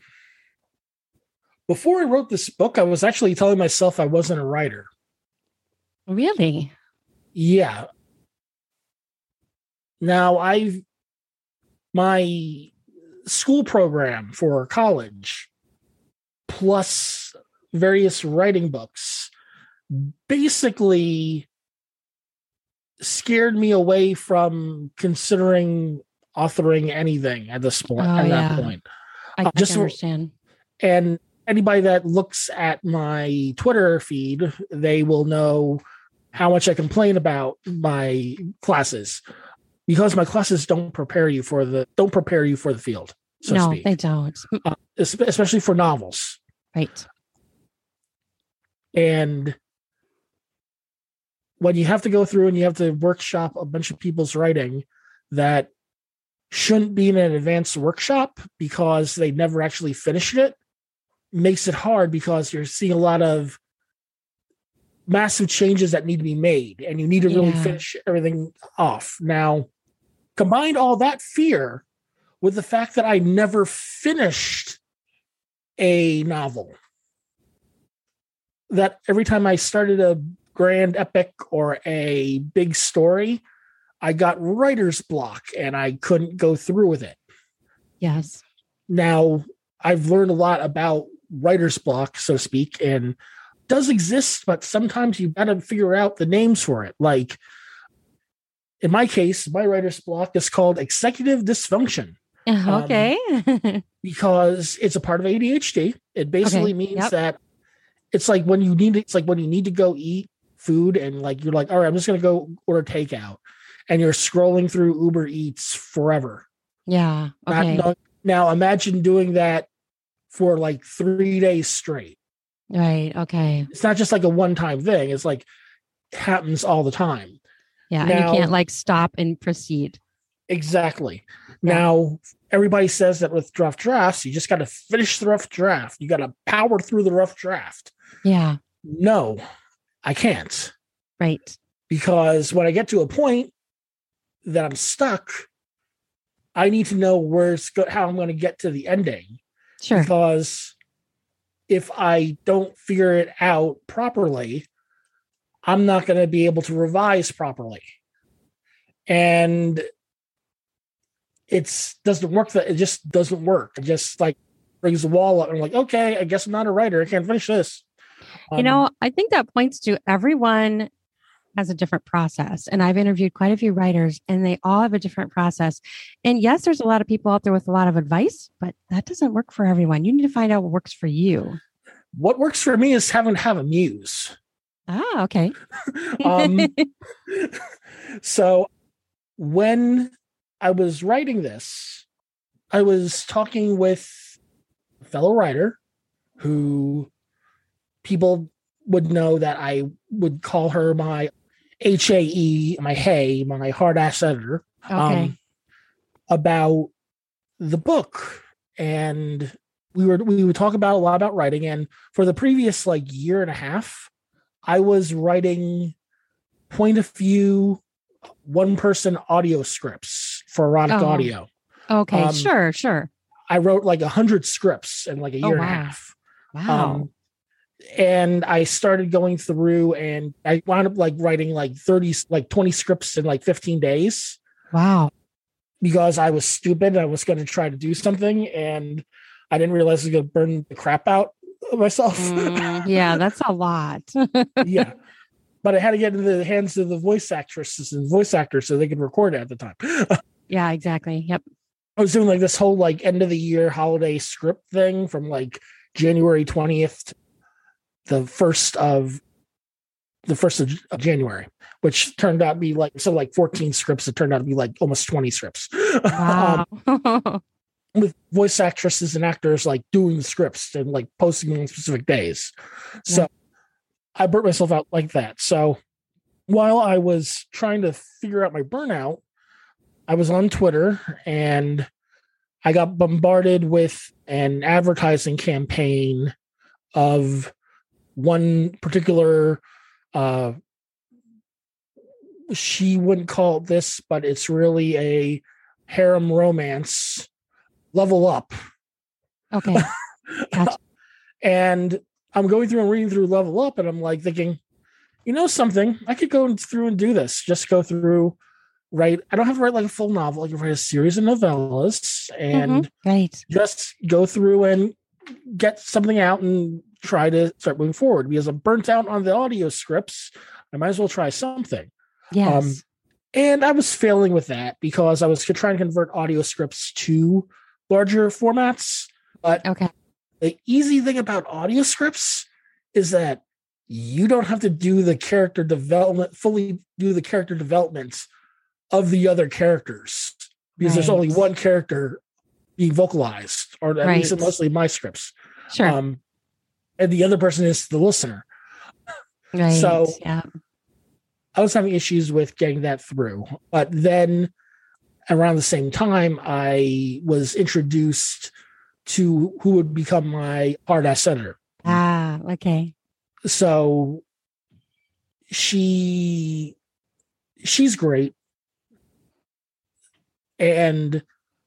Before I wrote this book, I was actually telling myself I wasn't a writer. Really? Yeah. Now my school program for college plus various writing books basically scared me away from considering authoring anything at this point. That point, I just understand. And anybody that looks at my Twitter feed, they will know how much I complain about my classes because my classes don't prepare you for the field. So to speak. They don't. Especially for novels. Right. And when you have to go through and you have to workshop a bunch of people's writing that shouldn't be in an advanced workshop because they never actually finished it, makes it hard because you're seeing a lot of massive changes that need to be made and you need to really finish everything off. Now, combine all that fear with the fact that I never finished a novel. That every time I started a grand epic or a big story, I got writer's block and I couldn't go through with it. Yes. Now, I've learned a lot about writer's block, so to speak, and it does exist, but sometimes you got to figure out the names for it. Like, in my case, my writer's block is called executive dysfunction. Okay. Because it's a part of ADHD. It basically means that it's like when you need to go eat food and like you're like, all right, I'm just gonna go order takeout, and you're scrolling through Uber Eats forever. Yeah. Okay. Now imagine doing that for like 3 days straight. Right. Okay. It's not just like a one-time thing. It's like it happens all the time. Yeah. Now, and you can't like stop and proceed. Exactly. Yeah. Now, everybody says that with rough drafts, you just got to finish the rough draft. You got to power through the rough draft. Yeah. No, I can't. Right. Because when I get to a point that I'm stuck, I need to know how I'm going to get to the ending. Sure. Because if I don't figure it out properly, I'm not going to be able to revise properly. and it doesn't work. It just doesn't work. It just like brings the wall up. And I'm like, okay, I guess I'm not a writer. I can't finish this. I think that points to everyone has a different process. And I've interviewed quite a few writers and they all have a different process. And yes, there's a lot of people out there with a lot of advice, but that doesn't work for everyone. You need to find out what works for you. What works for me is having to have a muse. Ah, okay. So when I was writing this, I was talking with a fellow writer who people would know that I would call her my HAE, my hard ass editor, Okay. about the book. And we would talk about a lot about writing. And for the previous like year and a half, I was writing point of view, one person audio scripts for erotic audio. Okay. Sure. I wrote like 100 scripts in like a year and a half. Wow. And I started going through and I wound up like writing like 20 scripts in like 15 days. Wow. Because I was stupid. I was going to try to do something and I didn't realize I was going to burn the crap out of myself. Yeah, that's a lot. Yeah. But I had to get into the hands of the voice actresses and voice actors so they could record it at the time. Yeah, exactly. Yep. I was doing like this whole like end of the year holiday script thing from like January 20th to the 1st of January, which turned out to be like 14 scripts. It turned out to be like almost 20 scripts. Wow. With voice actresses and actors like doing the scripts and like posting them on specific days. So I burnt myself out like that. So while I was trying to figure out my burnout, I was on Twitter and I got bombarded with an advertising campaign of one particular, she wouldn't call it this, but it's really a harem romance, Level Up. Okay. Gotcha. And I'm going through and reading through Level Up and I'm like thinking, you know something, I could go through and do this. Just go through, I don't have to write like a full novel. I can write a series of novellas and just go through and get something out and try to start moving forward. Because I'm burnt out on the audio scripts, I might as well try something. Yes. And I was failing with that because I was trying to convert audio scripts to larger formats. But the easy thing about audio scripts is that you don't have to do the character development, fully do the character development of the other characters because there's only one character being vocalized, or at least in mostly my scripts. Sure. And the other person is the listener. Right. So yeah. I was having issues with getting that through. But then around the same time, I was introduced to who would become my hard-ass editor. Ah, okay. So she's great. And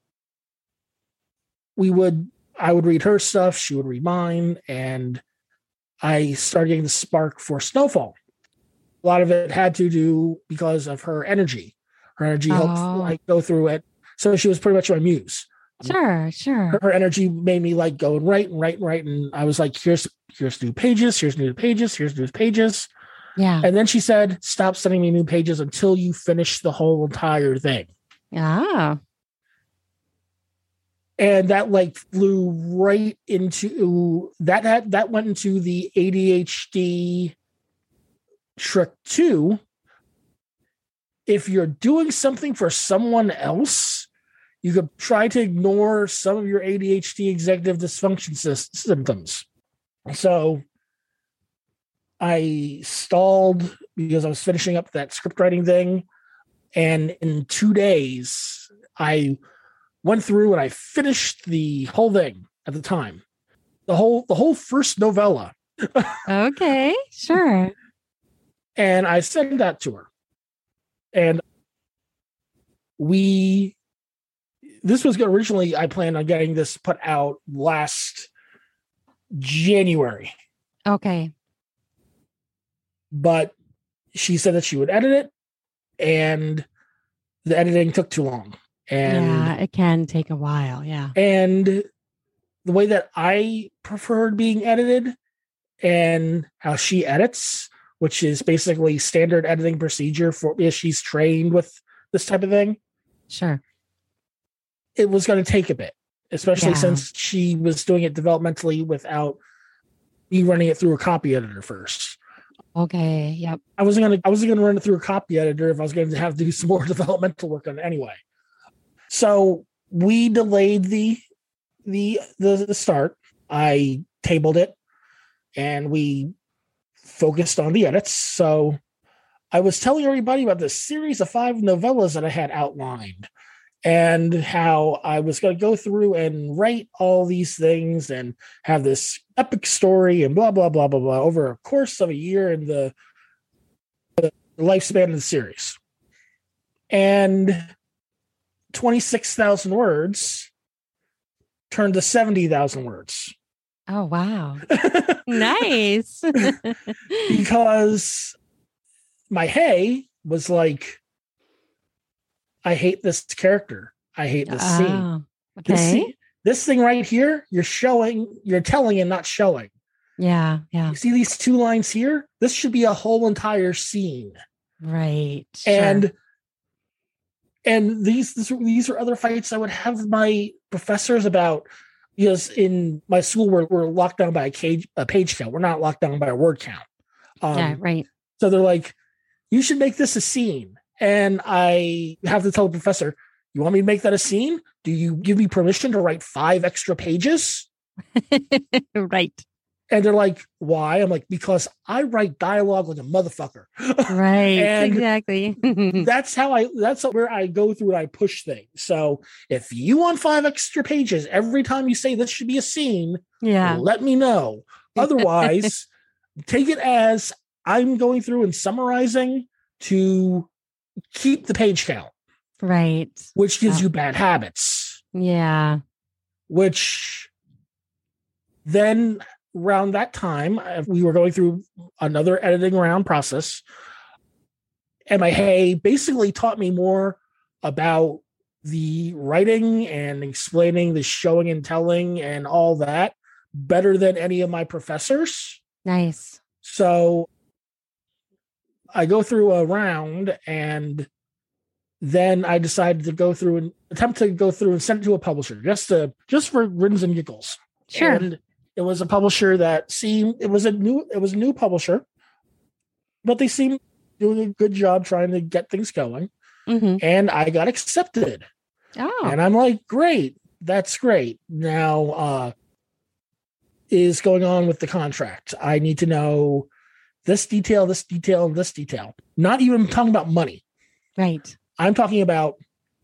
I would read her stuff, she would read mine, and I started getting the spark for Snowfall. A lot of it had to do because of her energy. Her energy helped like go through it. So she was pretty much my muse. Sure. Her energy made me like go and write. And I was like, here's new pages, here's new pages. Yeah. And then she said, stop sending me new pages until you finish the whole entire thing. Ah. And that like flew right into that went into the ADHD trick too. If you're doing something for someone else, you could try to ignore some of your ADHD executive dysfunction symptoms. So I stalled because I was finishing up that script writing thing. And in 2 days, I went through and I finished the whole thing at the time. The whole first novella. Okay, sure. And I sent that to her. And this was originally, I planned on getting this put out last January. Okay. But she said that she would edit it. And the editing took too long. Yeah, it can take a while. Yeah. And the way that I preferred being edited and how she edits, which is basically standard editing procedure for if she's trained with this type of thing. Sure. It was going to take a bit, especially since she was doing it developmentally without me running it through a copy editor first. Okay. Yep. I wasn't gonna run it through a copy editor if I was going to have to do some more developmental work on it anyway. So we delayed the start. I tabled it and we focused on the edits. So I was telling everybody about this series of 5 novellas that I had outlined and how I was going to go through and write all these things and have this epic story and blah, blah, blah, blah, blah over a course of a year in the lifespan of the series. And 26,000 words turned to 70,000 words. Oh, wow. Nice. Because my hey was like, I hate this character. I hate this scene. Okay. This thing right here, you're telling and not showing. Yeah. You see these 2 lines here? This should be a whole entire scene. Right. And these are other fights I would have my professors about, because in my school we're locked down by a page count. We're not locked down by a word count. Yeah, right. So they're like, you should make this a scene. And I have to tell the professor, you want me to make that a scene? Do you give me permission to write 5 extra pages? Right. And they're like, why? I'm like, because I write dialogue like a motherfucker. Right. And exactly. that's where I go through and I push things. So if you want 5 extra pages every time you say this should be a scene, let me know. Otherwise, take it as I'm going through and summarizing to keep the page count. Right. Which gives you bad habits. Yeah. Which then around that time, we were going through another editing round process. And my hey basically taught me more about the writing and explaining the showing and telling and all that better than any of my professors. Nice. So I go through a round and then I decided to go through and attempt to go through and send it to a publisher just for grins and giggles. Sure. And it was a publisher that seemed it was a new publisher, but they seemed doing a good job trying to get things going. Mm-hmm. And I got accepted. Oh. And I'm like, great, that's great. Now is going on with the contract. I need to know this detail, this detail, and this detail. Not even talking about money. Right. I'm talking about,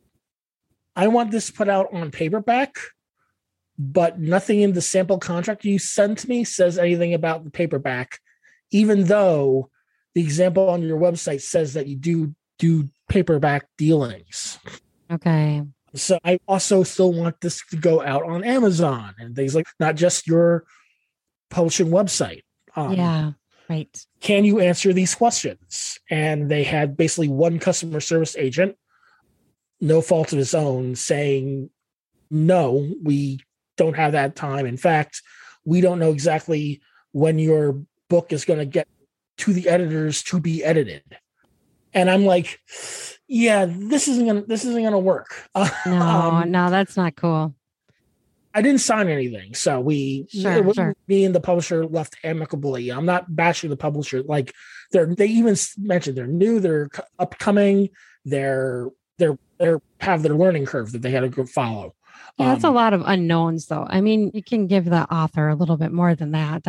I want this put out on paperback, but nothing in the sample contract you sent me says anything about the paperback, even though the example on your website says that you do paperback dealings. Okay. So I also still want this to go out on Amazon and things like, not just your publishing website. Yeah. Right. Can you answer these questions? And they had basically one customer service agent, no fault of his own, saying, no, we don't have that time. In fact, we don't know exactly when your book is going to get to the editors to be edited. And I'm like, yeah, this isn't gonna work. No, that's not cool. I didn't sign anything, so me and the publisher left amicably. I'm not bashing the publisher. Like they even mentioned they're new, they're upcoming, they're have their learning curve that they had to go follow. Yeah, that's a lot of unknowns, though. I mean, you can give the author a little bit more than that.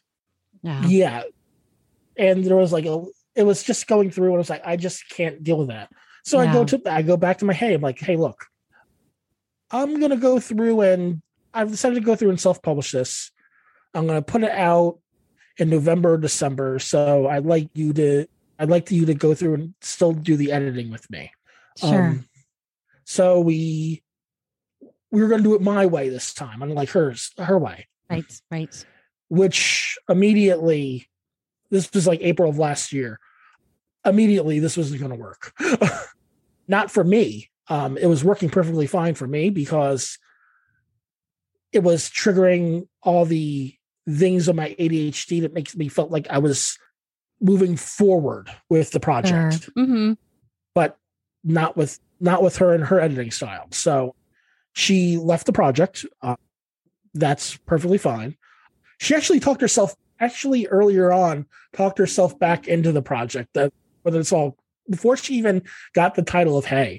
Yeah. And there was it was just going through, and I was like, I just can't deal with that. So I go back to my hey. I'm like, hey, look, I'm gonna go through and I've decided to go through and self-publish this. I'm going to put it out in November or December. So I'd like you to go through and still do the editing with me. Sure. So we were going to do it my way this time, unlike her way. Right. Which immediately, this was like April of last year. Immediately, this wasn't going to work. not for me. It was working perfectly fine for me because it was triggering all the things on my ADHD that makes me felt like I was moving forward with the project, but not with her and her editing style. So she left the project. That's perfectly fine. She actually earlier on talked herself back into the project, that whether it's all before she even got the title of Hey.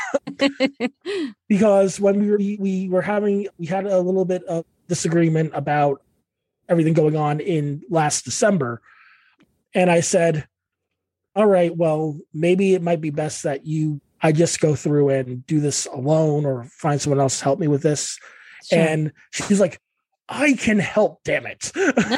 Because when we had a little bit of disagreement about everything going on in last December. And I said, all right, well, maybe it might be best that I just go through and do this alone or find someone else to help me with this. Sure. And she's like, I can help, damn it.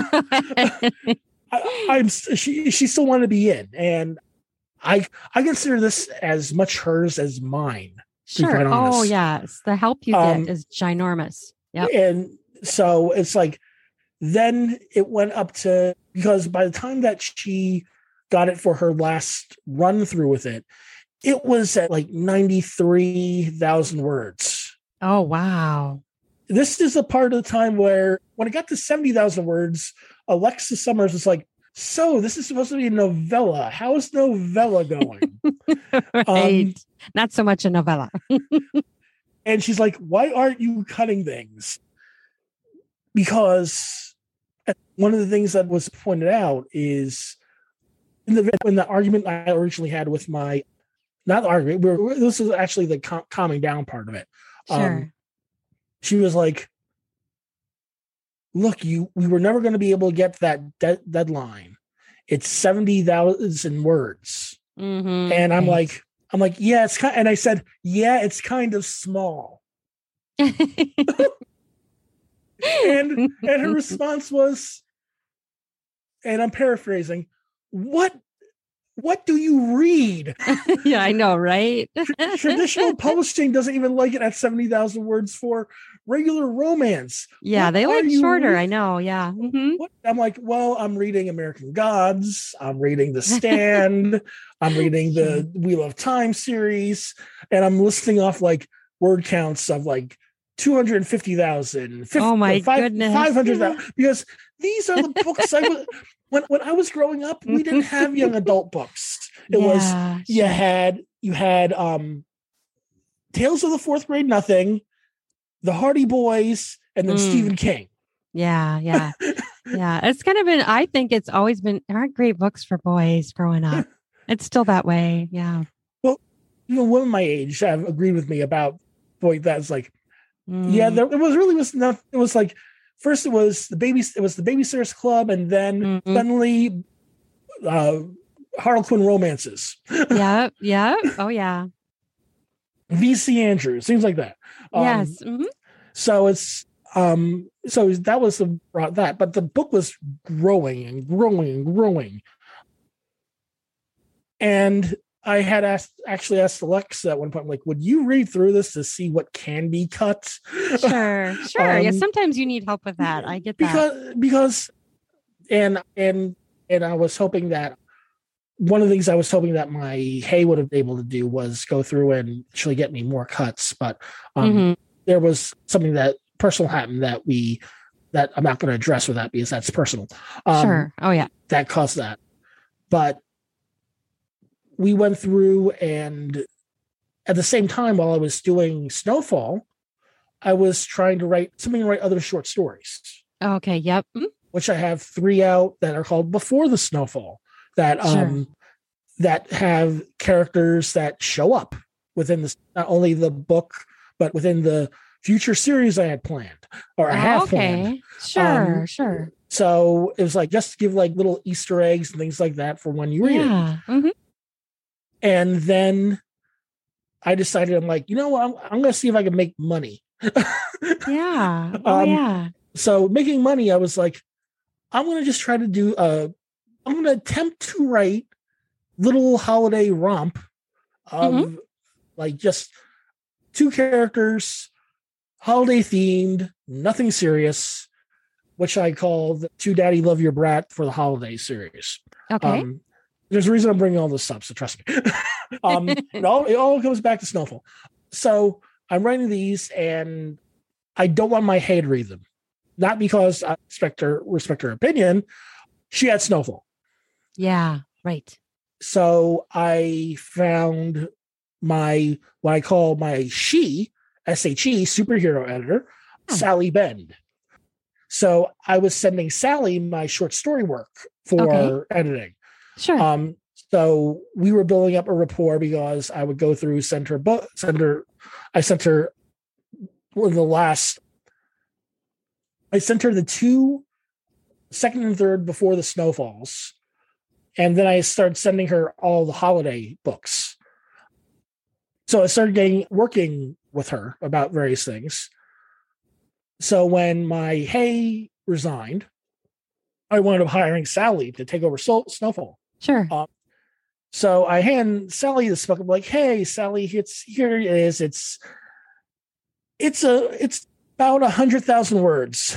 She still wanted to be in. And I consider this as much hers as mine. Sure. Oh, yes. The help you get is ginormous. Yeah. And so it's like, then it went up to, because by the time that she got it for her last run through with it, it was at like 93,000 words. Oh, wow. This is a part of the time where when it got to 70,000 words, Alexa Summers was like, so this is supposed to be a novella. How's novella going? Right. Not so much a novella. And she's like, why aren't you cutting things? Because one of the things that was pointed out is in the argument I originally had with not the argument, this is actually the calming down part of it. Sure. She was like, look, we were never going to be able to get that deadline. It's 70,000 words. Mm-hmm. And I'm like, yeah, it's kind, and I said, yeah, it's kind of small. and her response was, and I'm paraphrasing, what do you read? Yeah, I know, right? Traditional publishing doesn't even like it at 70,000 words for regular romance. Yeah, they like shorter. I know. Yeah. Mm-hmm. I'm like, well, I'm reading American Gods. I'm reading The Stand. I'm reading the Wheel of Time series. And I'm listing off like word counts of like 250,000. Oh my goodness. 500,000. Because these are the books when I was growing up, we didn't have young adult books. It was you had Tales of the Fourth Grade Nothing, The Hardy Boys, and then Stephen King. Yeah. Yeah. It's kind of been, I think it's always been, aren't great books for boys growing up. It's still that way. Yeah. Well, women my age have agreed with me about that's like, it was like, first it was the Babysitter's Club, and then suddenly Harlequin romances. Yeah. Oh yeah. V.C. Andrews, things like that. Yes. So it's so that was that, but the book was growing and growing and growing. And I had actually asked Alexa at one point, like, would you read through this to see what can be cut? Sure. Yeah, sometimes you need help with that. I get that. Because and I was hoping that one of the things I was hoping that my Hey would have been able to do was go through and actually get me more cuts. But there was something that personal happened that I'm not going to address with that because that's personal. Sure. Oh yeah. That caused that. But we went through, and at the same time, while I was doing Snowfall, I was trying to write other short stories. Okay. Yep. Which I have 3 out that are called Before the Snowfall, that that have characters that show up within not only the book, but within the future series I had planned or I have planned. Sure. So it was like just to give like little Easter eggs and things like that for when you read it. And then I decided, I'm like, you know what? I'm going to see if I can make money. Yeah. So making money, I was like, I'm going to just try to do I'm going to attempt to write little holiday romp of like just 2 characters, holiday themed, nothing serious, which I called To Daddy Love Your Brat for the Holiday series. Okay. There's a reason I'm bringing all this up, so trust me. It all comes back to Snowfall. So I'm writing these, and I don't want my Hay to read them. Not because I respect her opinion. She had Snowfall. Yeah, right. So I found what I call my SHE superhero editor, Sally Bend. So I was sending Sally my short story work for editing. Sure. So we were building up a rapport because I would go through, I sent her the two, second and third before the Snowfalls. And then I started sending her all the holiday books. So I started working with her about various things. So when my Hay resigned, I wound up hiring Sally to take over Snowfall. Sure. So I hand Sally this book. I'm like, "Hey, Sally, here it is. It's about 100,000 words,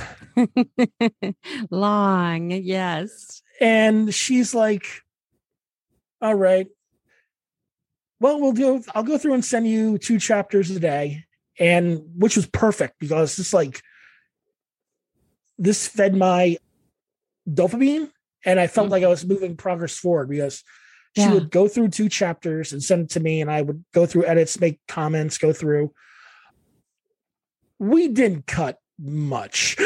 Long, yes. And she's like, "All right, well, I'll go through and send you 2 chapters a day," and which was perfect because this fed my dopamine, and I felt like I was moving progress forward because she would go through 2 chapters and send it to me, and I would go through edits, make comments, go through. We didn't cut much.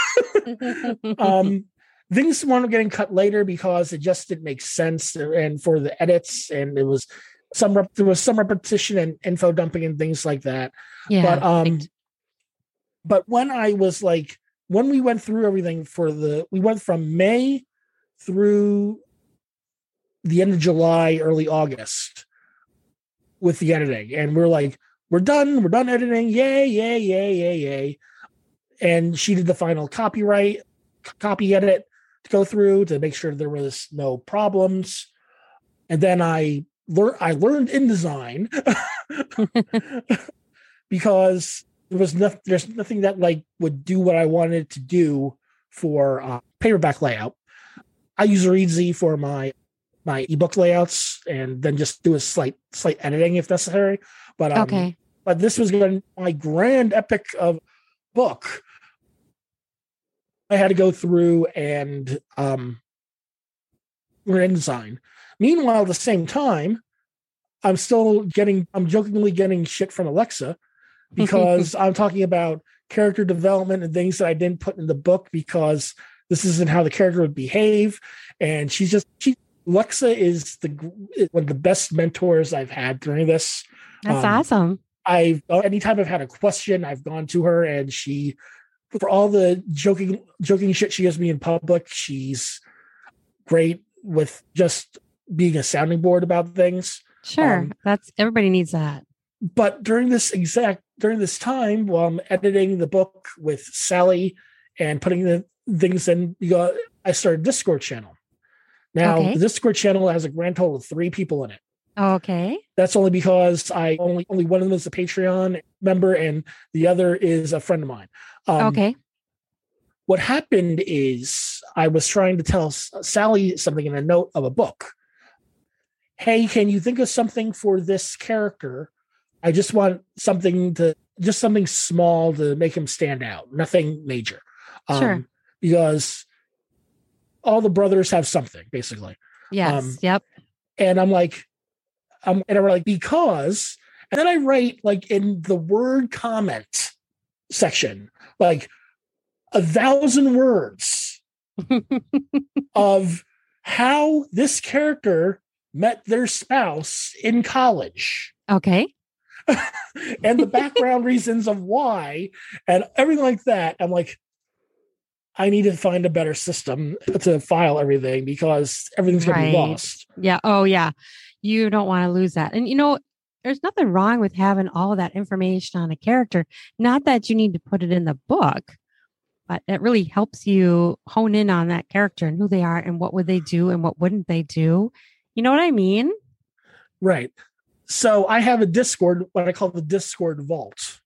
Things weren't getting cut later because it just didn't make sense, and for the edits, and there was some repetition and info dumping and things like that. Yeah. But when we went through everything we went from May through the end of July, early August with the editing, and we're done editing. Yay. And she did the final copy edit to go through to make sure there was no problems. And then I learned InDesign because there's nothing that would do what I wanted to do for paperback layout. I use Reedsy for my ebook layouts, and then just do a slight editing if necessary. But but this was going to be my grand epic of book. I had to go through and learn InDesign. Meanwhile, at the same time, I'm jokingly getting shit from Alexa because I'm talking about character development and things that I didn't put in the book because this isn't how the character would behave. And Alexa is one of the best mentors I've had during this. That's awesome. Anytime I've had a question, I've gone to her, and for all the joking shit she gives me in public, she's great with just being a sounding board about things. Sure. Everybody needs that. But during this time, while I'm editing the book with Sally and putting the things in, I started a Discord channel. Now, the Discord channel has a grand total of 3 people in it. Okay. That's only because only one of them is a Patreon member, and the other is a friend of mine. What happened is I was trying to tell Sally something in a note of a book. Hey, can you think of something for this character? I just want something small to make him stand out. Nothing major. Sure. Because all the brothers have something, basically. Yes. Yep. And I'm like, because, and then I write in the word comment section, 1,000 words of how this character met their spouse in college. Okay. And the background reasons of why and everything like that. I'm like, I need to find a better system to file everything because everything's going to be lost. Yeah. Oh, yeah. You don't want to lose that. And, there's nothing wrong with having all of that information on a character. Not that you need to put it in the book, but it really helps you hone in on that character and who they are and what would they do and what wouldn't they do. You know what I mean? Right. So I have a Discord, what I call the Discord vault,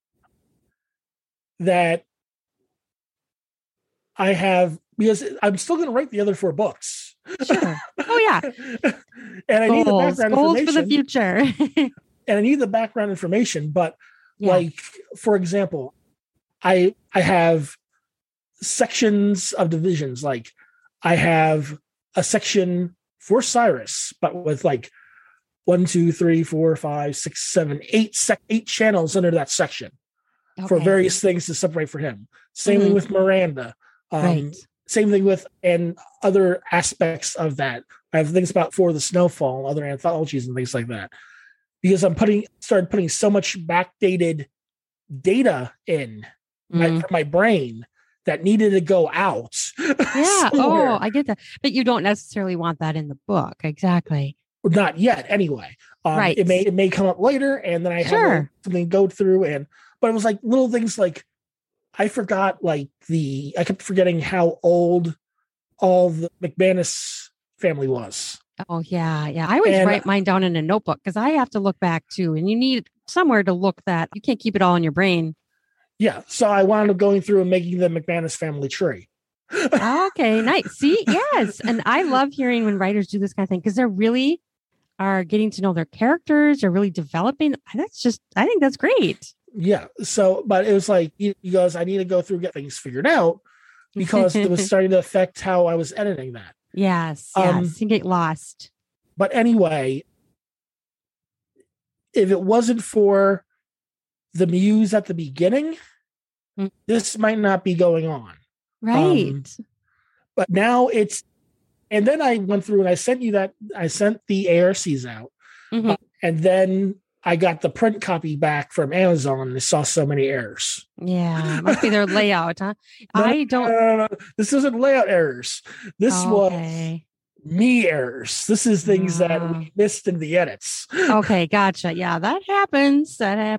that I have, because I'm still going to write the other 4 books. Sure. Oh yeah. And I need the Goals. background Goals information. for the future. And I need the background information. But Yeah. like, for example, I have sections of divisions. Like I have a section for Cyrus, but with like 1, 2, 3, 4, 5, 6, 7, 8 channels under that section for Okay. various things to separate for him. Same thing with Miranda. Right. Same thing with and other aspects of that. I have things about For the Snowfall, other anthologies and things like that. Because started putting so much backdated data in for my brain that needed to go out. Yeah. somewhere. Oh, I get that. But you don't necessarily want that in the book. Exactly. Not yet, anyway. Right. It may come up later, and then I have something to go through. But it was like little things like I forgot I kept forgetting how old all the McManus family was. Oh, yeah. Yeah. I always write mine down in a notebook because I have to look back too. And you need somewhere to look that. You can't keep it all in your brain. Yeah. So I wound up going through and making the McManus family tree. Okay. Nice. See? Yes. And I love hearing when writers do this kind of thing because they're really are getting to know their characters. They're really developing. I think that's great. Yeah. So, but it was like, he goes, I need to go through, get things figured out because it was starting to affect how I was editing that. Yes. Yes. You get lost. But anyway, if it wasn't for the muse at the beginning, this might not be going on. Right. But now and then I went through and I sent the ARCs out. And then I got the print copy back from Amazon and I saw so many errors. Yeah. It must be their layout, huh? No. This isn't layout errors. This was me errors. This is things that we missed in the edits. Okay. Gotcha. Yeah. That happens.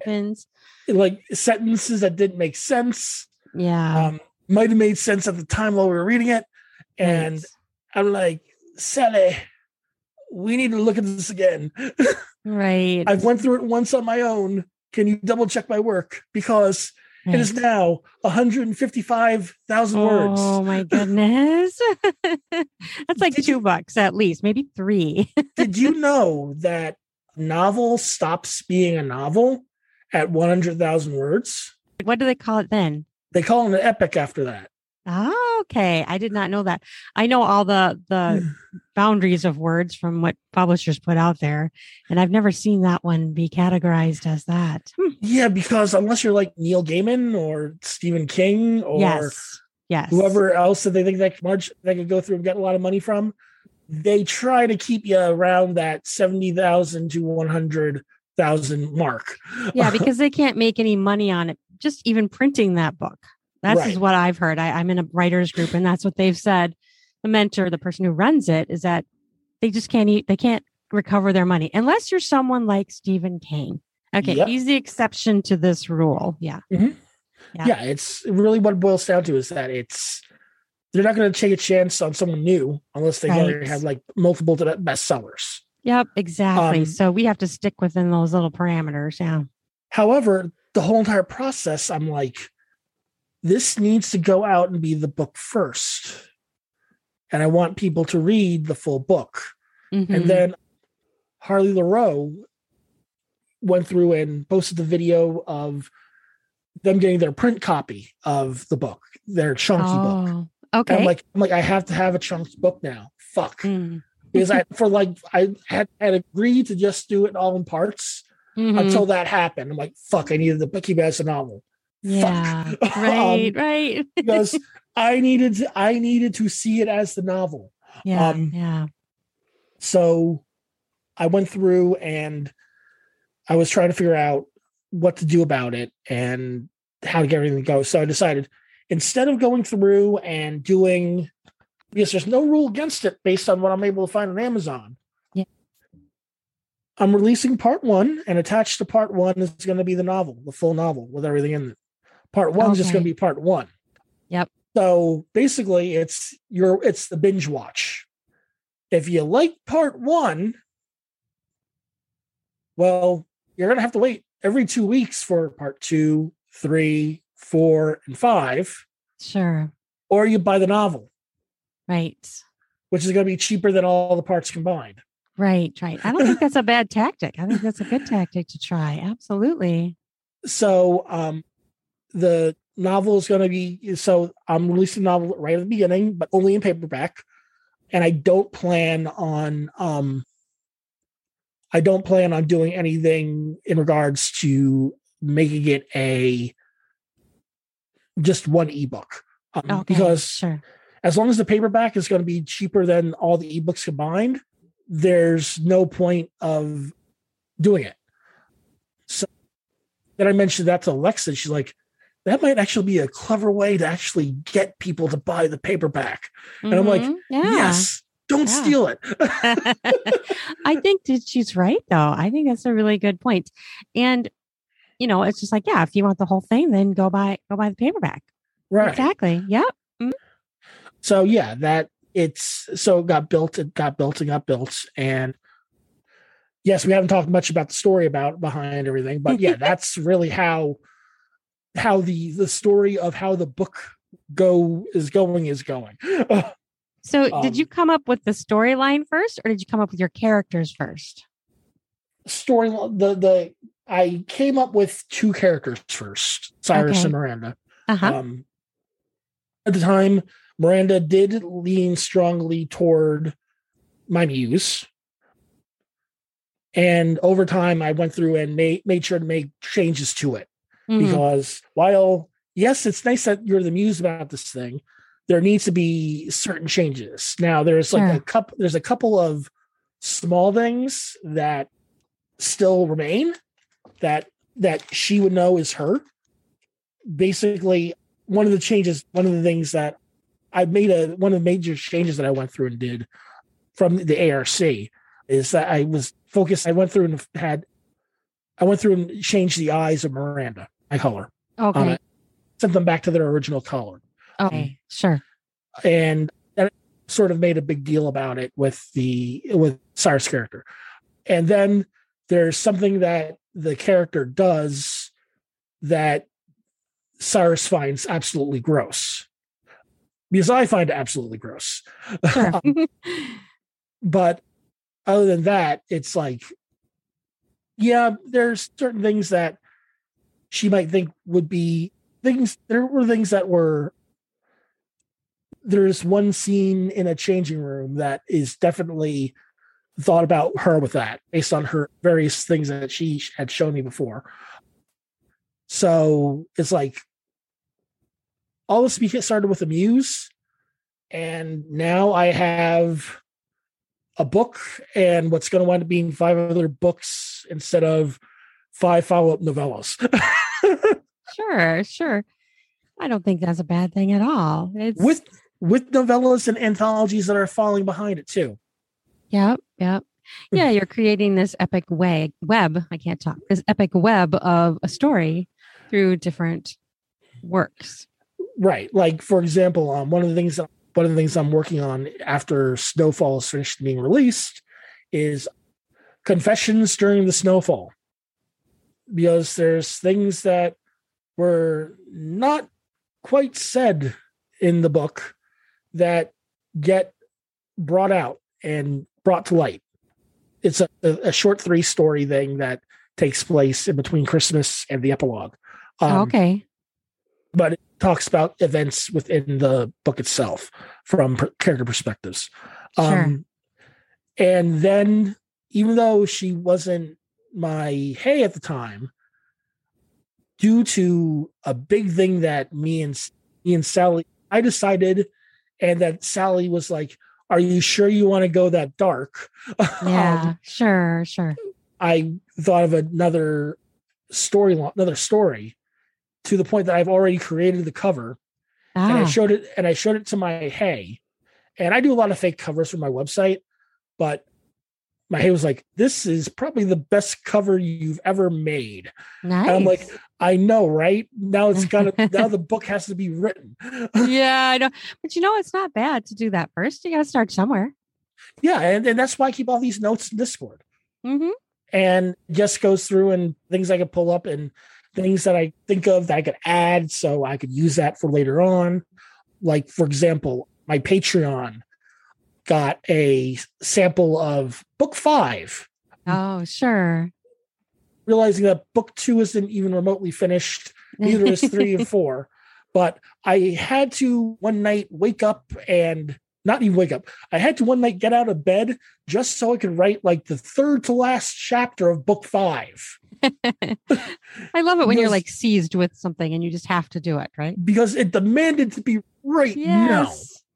Like sentences that didn't make sense. Yeah. Might have made sense at the time while we were reading it. And I'm like, Sally, we need to look at this again. Right. I've went through it once on my own. Can you double check my work? Because it is now 155,000 words. Oh my goodness. That's like $2 at least, maybe 3. Did you know that novel stops being a novel at 100,000 words? What do they call it then? They call it an epic after that. Oh, okay. I did not know that. I know all the boundaries of words from what publishers put out there, and I've never seen that one be categorized as that. Yeah, because unless you're like Neil Gaiman or Stephen King or whoever else that they think they could go through and get a lot of money from, they try to keep you around that 70,000 to 100,000 mark. Yeah, because they can't make any money on it, just even printing that book. That's what I've heard. I'm in a writer's group, and that's what they've said. The mentor, the person who runs it, is that they just can't they can't recover their money unless you're someone like Stephen King. Okay, he's the exception to this rule. Yeah. Mm-hmm. Yeah, it's really what it boils down to is that they're not going to take a chance on someone new unless they already have like multiple bestsellers. Yep, exactly. So we have to stick within those little parameters. Yeah. However, the whole entire process, I'm like, this needs to go out and be the book first. And I want people to read the full book. Mm-hmm. And then Harley LaRoe went through and posted the video of them getting their print copy of the book, their chunky book. Okay. And I'm like, I have to have a chunky book now. Fuck. Because I had agreed to just do it all in parts until that happened. I'm like, fuck, I needed the keep it as a novel. Yeah. Right. Because I needed to see it as the novel. Yeah. So I went through and I was trying to figure out what to do about it and how to get everything to go. So I decided instead of going through and doing, because there's no rule against it based on what I'm able to find on Amazon. Yeah. I'm releasing part 1, and attached to part 1 is going to be the novel, the full novel with everything in it. Part 1 is just going to be part 1. Yep. So basically it's the binge watch. If you like part 1, well, you're going to have to wait every 2 weeks for part 2, 3, 4, and 5. Sure. Or you buy the novel. Right. which is going to be cheaper than all the parts combined. Right. I don't think that's a bad tactic. I think that's a good tactic to try. Absolutely. So the novel is going to be, so I'm releasing the novel right at the beginning, but only in paperback. And I don't plan on doing anything in regards to making it just one ebook. Because sure. As long as the paperback is going to be cheaper than all the ebooks combined, there's no point of doing it. So then I mentioned that to Alexa. She's like, that might actually be a clever way to actually get people to buy the paperback. And I'm like, yes, don't steal it. I think that she's right, though. I think that's a really good point. And, it's just like, if you want the whole thing, then go buy the paperback. Right. Exactly. Yep. Mm-hmm. So it got built. And yes, we haven't talked much about the story behind everything, but that's really how the story of how the book is going. So did you come up with the storyline first, or did you come up with your characters first? I came up with two characters first, Cyrus and Miranda. Uh-huh. At the time, Miranda did lean strongly toward my muse. And over time, I went through and made sure to make changes to it. Mm-hmm. Because while, yes, it's nice that you're the muse about this thing, there needs to be certain changes. Now, there's a couple of small things that still remain that she would know is her. Basically, one of the things that I made one of the major changes that I went through and did from the ARC is that I was focused. I went through and changed the eyes of Miranda, my color. Okay. Sent them back to their original color. Okay, sure. And that sort of made a big deal about it with Cyrus' character. And then there's something that the character does that Cyrus finds absolutely gross. Because I find it absolutely gross. Sure. But other than that, it's like, there's certain things that she might think would be things. There were things that were. There's one scene in a changing room that is definitely thought about her with that, based on her various things that she had shown me before. So it's like, all this started with a muse, and now I have a book and what's going to wind up being 5 other books instead of 5 follow-up novellas. Sure. I don't think that's a bad thing at all. It's with novellas and anthologies that are falling behind it too. Yep. Yeah, you're creating this epic web. I can't talk. This epic web of a story through different works. Right. Like, for example, one of the things I'm working on after Snowfall is finished being released is confessions during the snowfall. Because there's things that were not quite said in the book that get brought out and brought to light. It's a short 3-story thing that takes place in between Christmas and the epilogue. Okay. But it talks about events within the book itself from character perspectives. Sure. And then, even though she wasn't my Hay at the time, due to a big thing that me and Sally, I decided, and that Sally was like, "Are you sure you want to go that dark?" Yeah, sure. I thought of another story to the point that I've already created the cover, and I showed it to my Hay, and I do a lot of fake covers for my website, but my Hay was like, "This is probably the best cover you've ever made." Nice. And I'm like, I know, right? Now it's now the book has to be written. Yeah, I know. But it's not bad to do that first. You got to start somewhere. Yeah. And that's why I keep all these notes in Discord. Mm-hmm. And just goes through and things I could pull up and things that I think of that I could add so I could use that for later on. Like, for example, my Patreon. got a sample of book 5. Oh, sure. Realizing that book 2 isn't even remotely finished, neither is 3 and 4. But I had to one night wake up and not even wake up. I had to one night get out of bed just so I could write like the third to last chapter of book 5. I love it when you're like seized with something and you just have to do it, right? Because it demanded to be right now.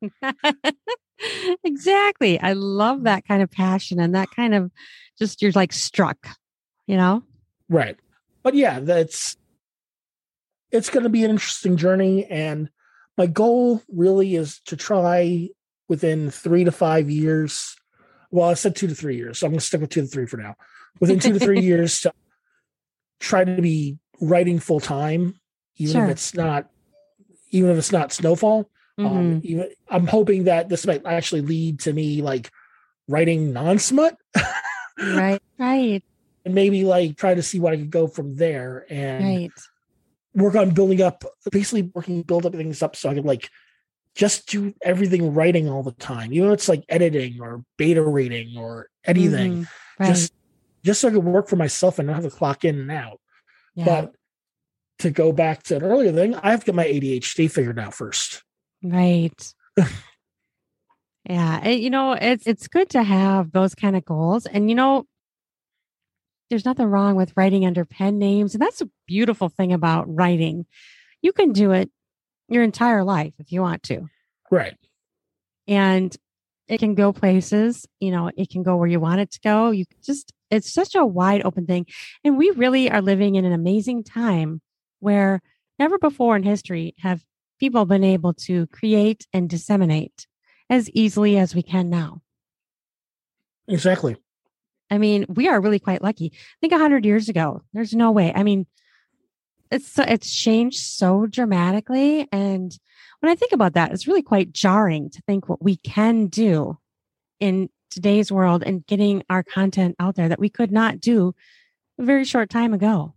Exactly. I love that kind of passion and that kind of just you're like struck, you know? Right. But yeah, it's going to be an interesting journey. And my goal really is to try within 3 to 5 years. Well, I said 2 to 3 years, so I'm going to stick with 2 to 3 for now. Within 2 to 3 years to try to be writing full time, even if it's not Snowfall. I'm hoping that this might actually lead to me like writing non-smut. Right. And maybe like try to see what I could go from there and work on build up things up so I could like just do everything writing all the time. You know, it's like editing or beta reading or anything. Just so I could work for myself and not have to clock in and out. Yeah. But to go back to an earlier thing, I have to get my ADHD figured out first. Right. Yeah. You know, it's good to have those kind of goals. And, you know, there's nothing wrong with writing under pen names. And that's a beautiful thing about writing. You can do it your entire life if you want to. Right. And it can go places, you know, it can go where you want it to go. It's such a wide open thing. And we really are living in an amazing time where never before in history have people been able to create and disseminate as easily as we can now. Exactly. I mean, we are really quite lucky. I think 100 years ago, there's no way. I mean, it's changed so dramatically. And when I think about that, it's really quite jarring to think what we can do in today's world and getting our content out there that we could not do a very short time ago.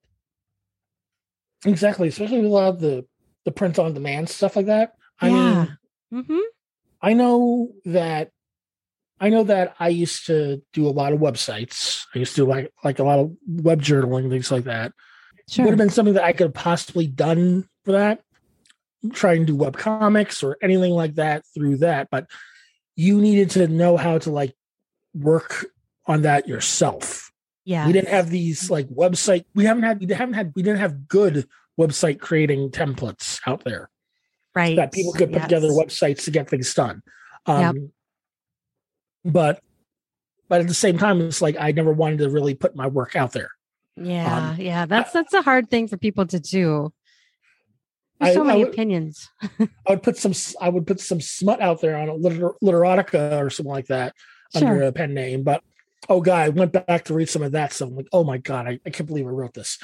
Exactly. Especially with a lot of the print on demand stuff like that. I mean, I know that I used to do a lot of websites. I used to do like a lot of web journaling, things like that. Sure. Would have been something that I could have possibly done for that. Try and do web comics or anything like that through that. But you needed to know how to like work on that yourself. Yeah. We didn't have these like website. We didn't have good website creating templates out there. Right. That people could put together websites to get things done. But at the same time, it's like I never wanted to really put my work out there. Yeah. That's a hard thing for people to do. There's so many opinions. I would put some smut out there on a Literotica or something like that under a pen name. But oh god, I went back to read some of that stuff. I'm like, oh my god, I can't believe I wrote this.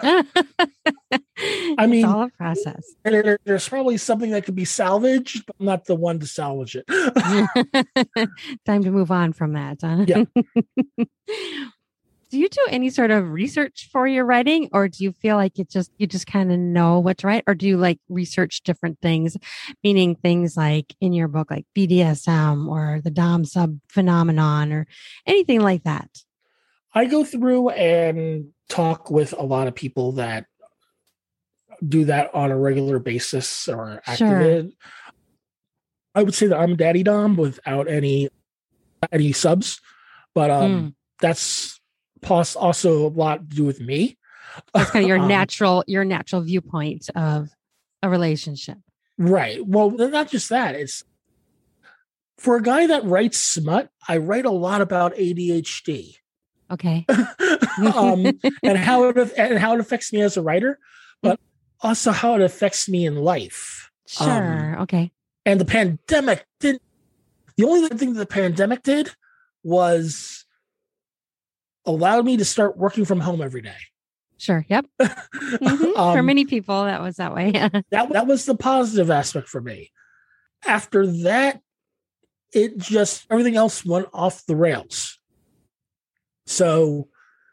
I mean, it's all a process. There's probably something that could be salvaged, but I'm not the one to salvage it. Time to move on from that. Huh? Yeah. Do you do any sort of research for your writing, or do you feel like you just kind of know what to write, or do you like research different things, meaning things like in your book, like BDSM or the Dom sub phenomenon or anything like that? I go through and talk with a lot of people that do that on a regular basis or active. I would say that I'm Daddy Dom without any subs, but that's also a lot to do with me. That's kind of your natural viewpoint of a relationship. Right. Well, not just that. It's for a guy that writes smut, I write a lot about ADHD. Okay. and how it affects me as a writer, but also how it affects me in life. Sure. Okay. And the pandemic the only thing that the pandemic did was allowed me to start working from home every day. Sure. Yep. For many people, that was that way. that was the positive aspect for me. After that, it just, everything else went off the rails. So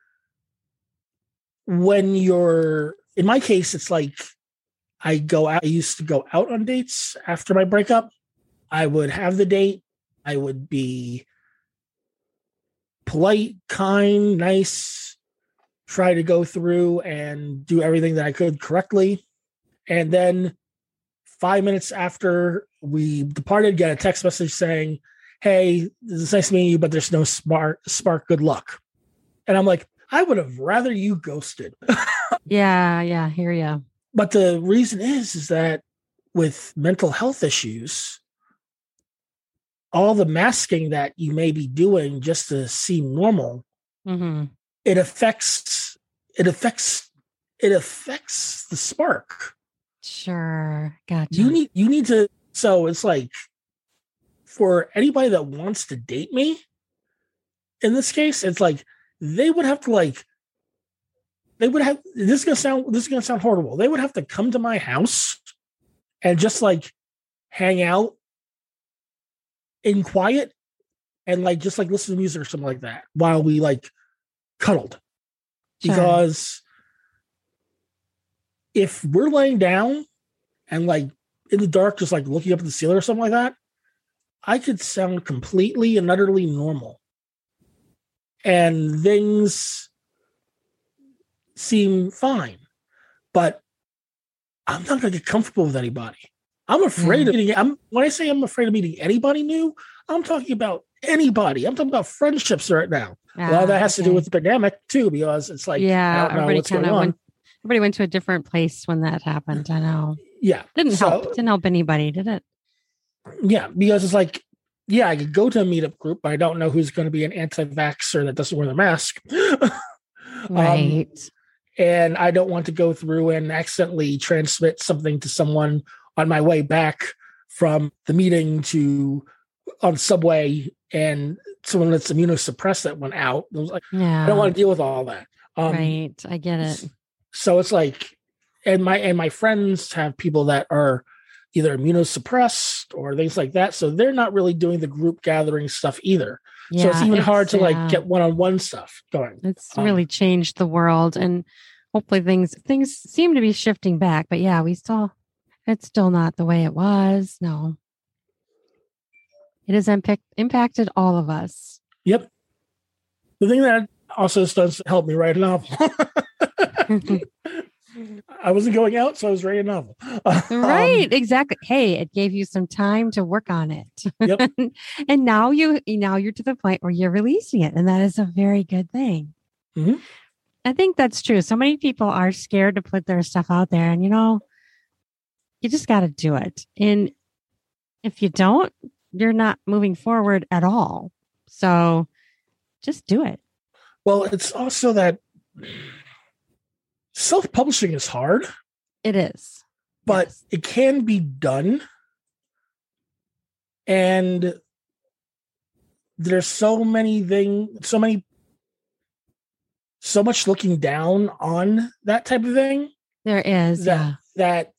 when in my case, it's like I used to go out on dates after my breakup. I would have the date. I would be polite, kind, nice, try to go through and do everything that I could correctly. And then 5 minutes after we departed, get a text message saying, hey, this is nice meeting you, but there's no spark, good luck. And I'm like, I would have rather you ghosted. Yeah, hear ya. But the reason is that with mental health issues, all the masking that you may be doing just to seem normal, it affects the spark. Sure. Gotcha. You need to, so it's like, for anybody that wants to date me, in this case, it's like this is gonna sound horrible. They would have to come to my house and just like hang out in quiet and like just like listen to music or something like that while we like cuddled. Sure. Because if we're laying down and like in the dark, just like looking up at the ceiling or something like that, I could sound completely and utterly normal. And things seem fine. But I'm not going to get comfortable with anybody. I'm afraid of meeting. When I say I'm afraid of meeting anybody new, I'm talking about anybody. I'm talking about friendships right now. Well, that has to do with the pandemic too, because it's like, I don't know what's going on. Everybody went to a different place when that happened. I know. Yeah. Didn't help anybody, did it? Yeah, because it's like, I could go to a meetup group, but I don't know who's going to be an anti-vaxxer that doesn't wear the mask. Right. And I don't want to go through and accidentally transmit something to someone on my way back from the meeting on Subway and someone that's immunosuppressed that went out. I was like, I don't want to deal with all that. Right. I get it. So it's like, and my friends have people that are either immunosuppressed or things like that. So they're not really doing the group gathering stuff either. Yeah, so it's even hard to like get one-on-one stuff going. It's really changed the world, and hopefully things seem to be shifting back. But yeah, it's still not the way it was. No, it has impacted all of us. Yep. The thing that also does help me write a novel. I wasn't going out, so I was writing a novel. Right, exactly. Hey, it gave you some time to work on it. Yep. And now you're to the point where you're releasing it, and that is a very good thing. Mm-hmm. I think that's true. So many people are scared to put their stuff out there, and you just got to do it. And if you don't, you're not moving forward at all. So just do it. Well, it's also that self-publishing is hard. It is. But it can be done. And there's so much looking down on that type of thing. There is. That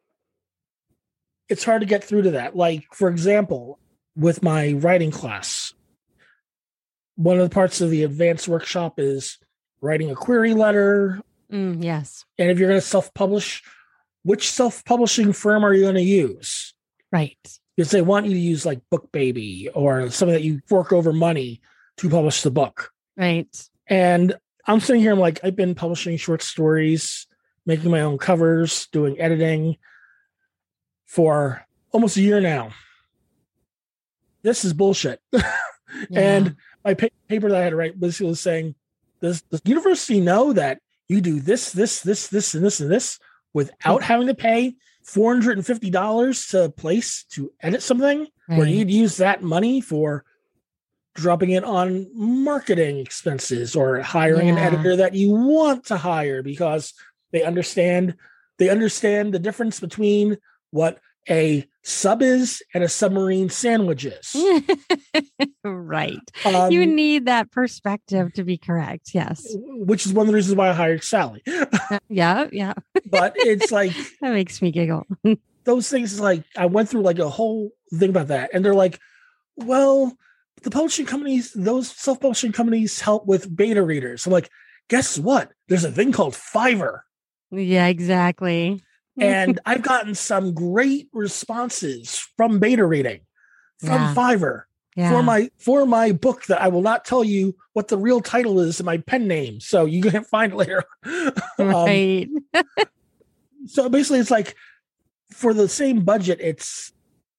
it's hard to get through to that. Like, for example, with my writing class, one of the parts of the advanced workshop is writing a query letter. Yes. And if you're going to self-publish, which self-publishing firm are you going to use? Right. Because they want you to use like BookBaby or something that you fork over money to publish the book. Right. And I'm sitting here, I'm like, I've been publishing short stories, making my own covers, doing editing for almost a year now. This is bullshit. And my paper that I had to write basically was saying, does the university know that you do this, and this without having to pay $450 to a place to edit something, where you'd use that money for dropping it on marketing expenses or hiring an editor that you want to hire because they understand the difference between what a sub is and a submarine sandwich is. Right. You need that perspective to be correct. Yes. Which is one of the reasons why I hired Sally. Yeah. But it's like, that makes me giggle. Those things, like, I went through like a whole thing about that. And they're like, well, the publishing companies, those self-publishing companies help with beta readers. I'm like, guess what? There's a thing called Fiverr. Yeah, exactly. And I've gotten some great responses from beta reading from Fiverr. for my book that I will not tell you what the real title is and my pen name. So you can find it later. Right. So basically it's like for the same budget, it's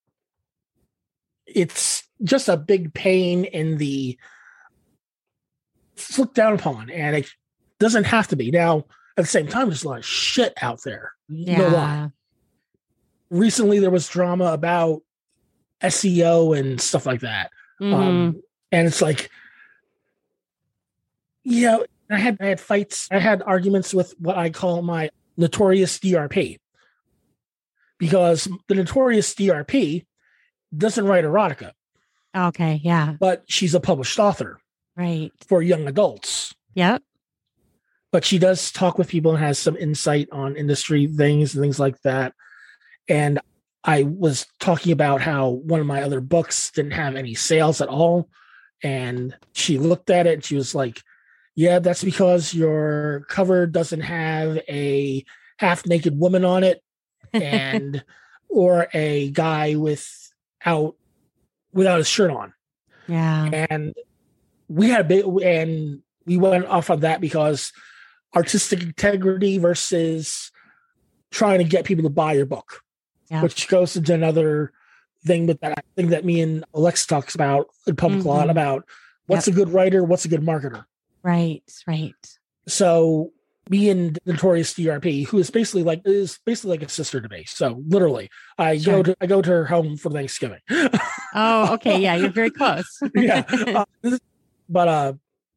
just a big pain in the it's looked down upon, and it doesn't have to be. Now, at the same time, there's a lot of shit out there. No lie. Recently, there was drama about SEO and stuff like that. And it's like, I had fights. I had arguments with what I call my notorious DRP, because the notorious DRP doesn't write erotica. Okay, yeah. But she's a published author. Right. For young adults. Yep. But she does talk with people and has some insight on industry things and things like that. And I was talking about how one of my other books didn't have any sales at all. And she looked at it and she was like, yeah, that's because your cover doesn't have a half-naked woman on it and or a guy without his shirt on. Yeah. And we went off on that because artistic integrity versus trying to get people to buy your book, which goes into another thing with that thing that me and Alex talks about in public a lot about what's a good writer, what's a good marketer. Right. So me and Notorious DRP, who is basically like a sister to me. So literally, I go to her home for Thanksgiving. Oh, okay, yeah, you're very close. But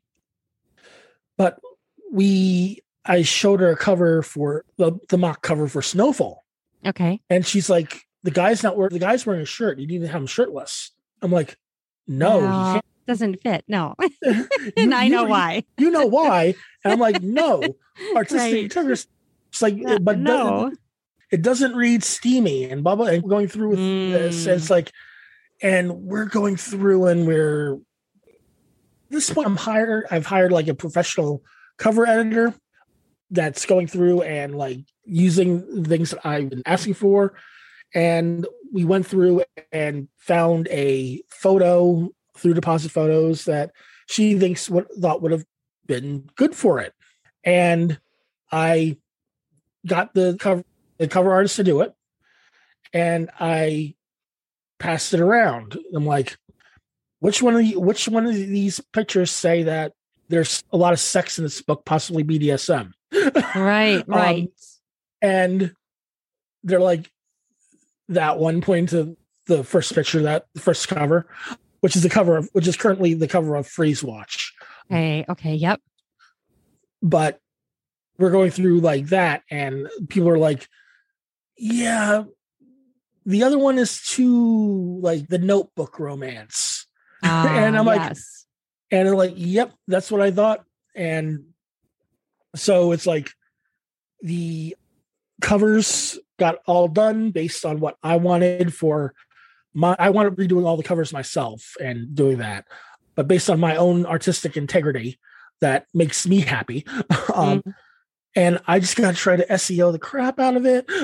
I showed her a cover for the mock cover for Snowfall. Okay. And she's like, the guy's wearing a shirt. You need to have him shirtless. I'm like, no, he can't. Doesn't fit. No. And I know why. You know why. And I'm like, no. Artistic integrity. It's like, but no. It doesn't read steamy and blah, blah. And we're going through with this. And it's like, and we're going through and we're, this point I've hired like a professional cover editor that's going through and like using things that I've been asking for. And we went through and found a photo through Deposit Photos that she thought would have been good for it. And I got the cover artist to do it. And I passed it around. I'm like, which one of these pictures say that there's a lot of sex in this book, possibly BDSM? Right. And they're like, that one, pointing to the first picture, the first cover, which is currently the cover of Freeze Watch. Okay, yep. But we're going through like that, and people are like, yeah, the other one is too like the Notebook romance. And I'm like, and they're like, yep, that's what I thought. And so it's like the covers got all done based on what I wanted for I wanted to be doing all the covers myself and doing that, but based on my own artistic integrity that makes me happy. And I just got to try to SEO the crap out of it.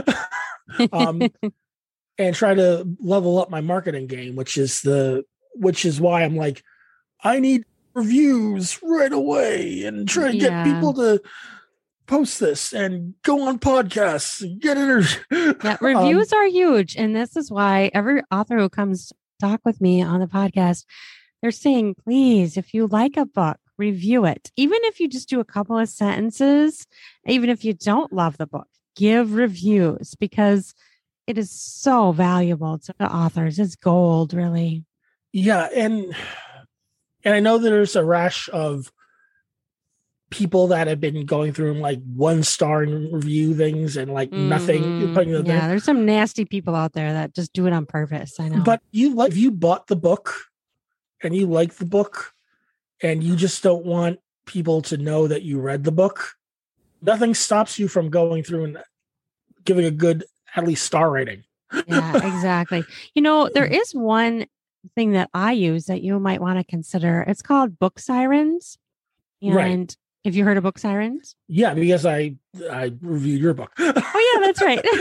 And try to level up my marketing game, which is why I'm like, I need reviews right away and try to get people to post this and go on podcasts and get interviews. Yeah, reviews are huge. And this is why every author who comes to talk with me on the podcast, they're saying, please, if you like a book, review it. Even if you just do a couple of sentences, even if you don't love the book, give reviews, because it is so valuable to the authors. It's gold, really. Yeah. And I know there's a rash of people that have been going through and like 1-star review things and like nothing. There's some nasty people out there that just do it on purpose. I know. But if you bought the book and you like the book and you just don't want people to know that you read the book, nothing stops you from going through and giving a good, at least, star rating. Yeah, exactly. There is one thing that I use that you might want to consider. It's called Book Sirens. And Have you heard of Book Sirens? Yeah, because I reviewed your book. Oh yeah, that's right.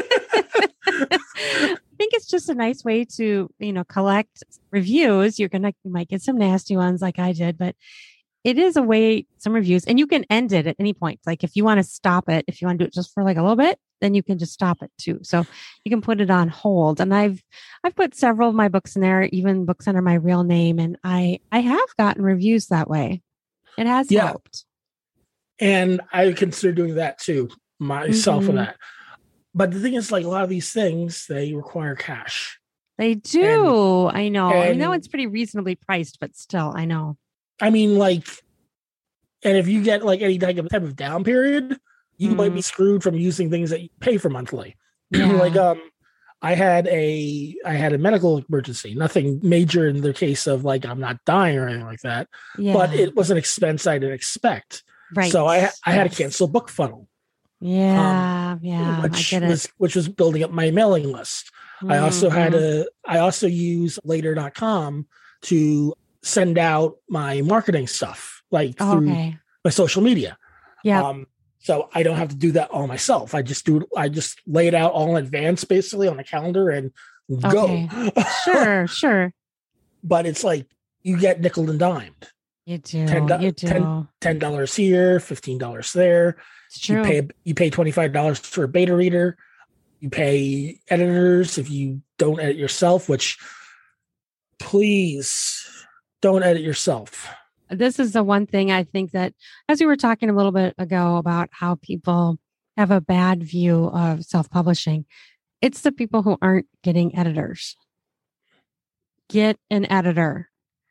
I think it's just a nice way to, collect reviews. You might get some nasty ones like I did, but it is a way, some reviews, and you can end it at any point. Like if you want to stop it, if you want to do it just for like a little bit, then you can just stop it too. So you can put it on hold. And I've put several of my books in there, even books under my real name. And I have gotten reviews that way. It has helped. And I consider doing that too, myself for that. But the thing is, like a lot of these things, they require cash. They do. I know. I know it's pretty reasonably priced, but still, I know. I mean, like, and if you get like any type of down period, you might be screwed from using things that you pay for monthly. Yeah. Like, I had a medical emergency, nothing major in the case of like I'm not dying or anything like that, but it was an expense I didn't expect. Right. So I had to cancel BookFunnel. Yeah. I get it. Which was building up my mailing list. I also use later.com to send out my marketing stuff, like through my social media. Yeah. So I don't have to do that all myself. I just lay it out all in advance, basically on the calendar and go. Sure. But it's like you get nickel and dimed. You do. $10 here, $15 there. It's true. You pay $25 for a beta reader. You pay editors if you don't edit yourself, which please don't edit yourself. This is the one thing I think that, as we were talking a little bit ago about how people have a bad view of self-publishing, it's the people who aren't getting editors. Get an editor.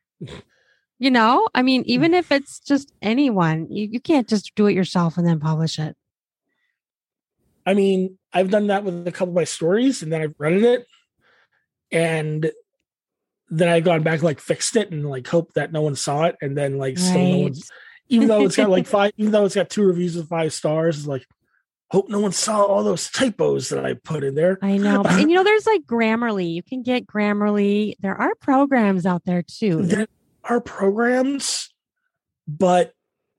I mean, even if it's just anyone, you can't just do it yourself and then publish it. I mean, I've done that with a couple of my stories, and then I've read it, and then I've gone back, like fixed it, and like hope that no one saw it, and then like still no one's, even though it's got like even though it's got 2 reviews with 5 stars, it's like hope no one saw all those typos that I put in there. I know, and there's like Grammarly. You can get Grammarly. There are programs out there too. There are programs, but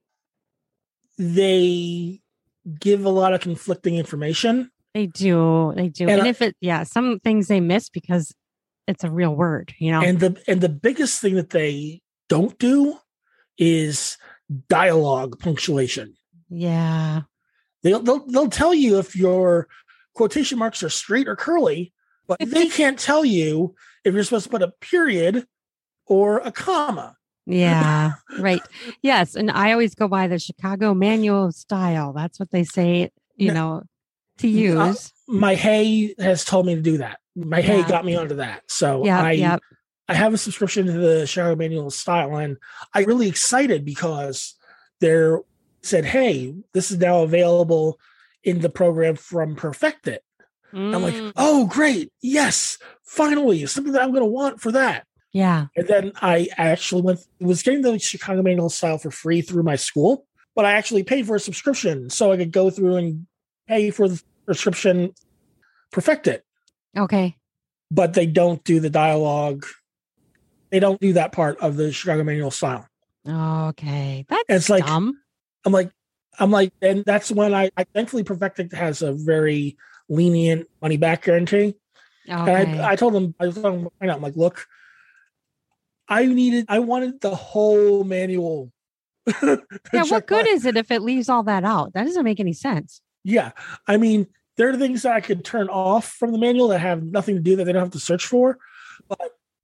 they give a lot of conflicting information. They do. And if some things they miss because it's a real word, And the biggest thing that they don't do is dialogue punctuation. Yeah. They'll tell you if your quotation marks are straight or curly, but they can't tell you if you're supposed to put a period or a comma. Yeah, right. Yes. And I always go by the Chicago Manual of Style. That's what they say, to use. My Hay has told me to do that. My Hay got me onto that. So I have a subscription to the Chicago Manual of Style, and I'm really excited because they're said, hey, this is now available in the program from Perfect It. I'm like, oh, great. Yes, finally, something that I'm going to want for that. Yeah. And then I actually was getting the Chicago Manual Style for free through my school, but I actually paid for a subscription so I could go through and pay for the prescription, Perfect It. Okay. But they don't do the dialogue. They don't do that part of the Chicago Manual Style. Okay. That's dumb. I'm like, and that's when I thankfully Perfect It has a very lenient money back guarantee. Okay. And I told them, I'm like, look, I wanted the whole manual. Yeah, what good is it if it leaves all that out? That doesn't make any sense. Yeah. I mean, there are things that I could turn off from the manual that have nothing to do that they don't have to search for. But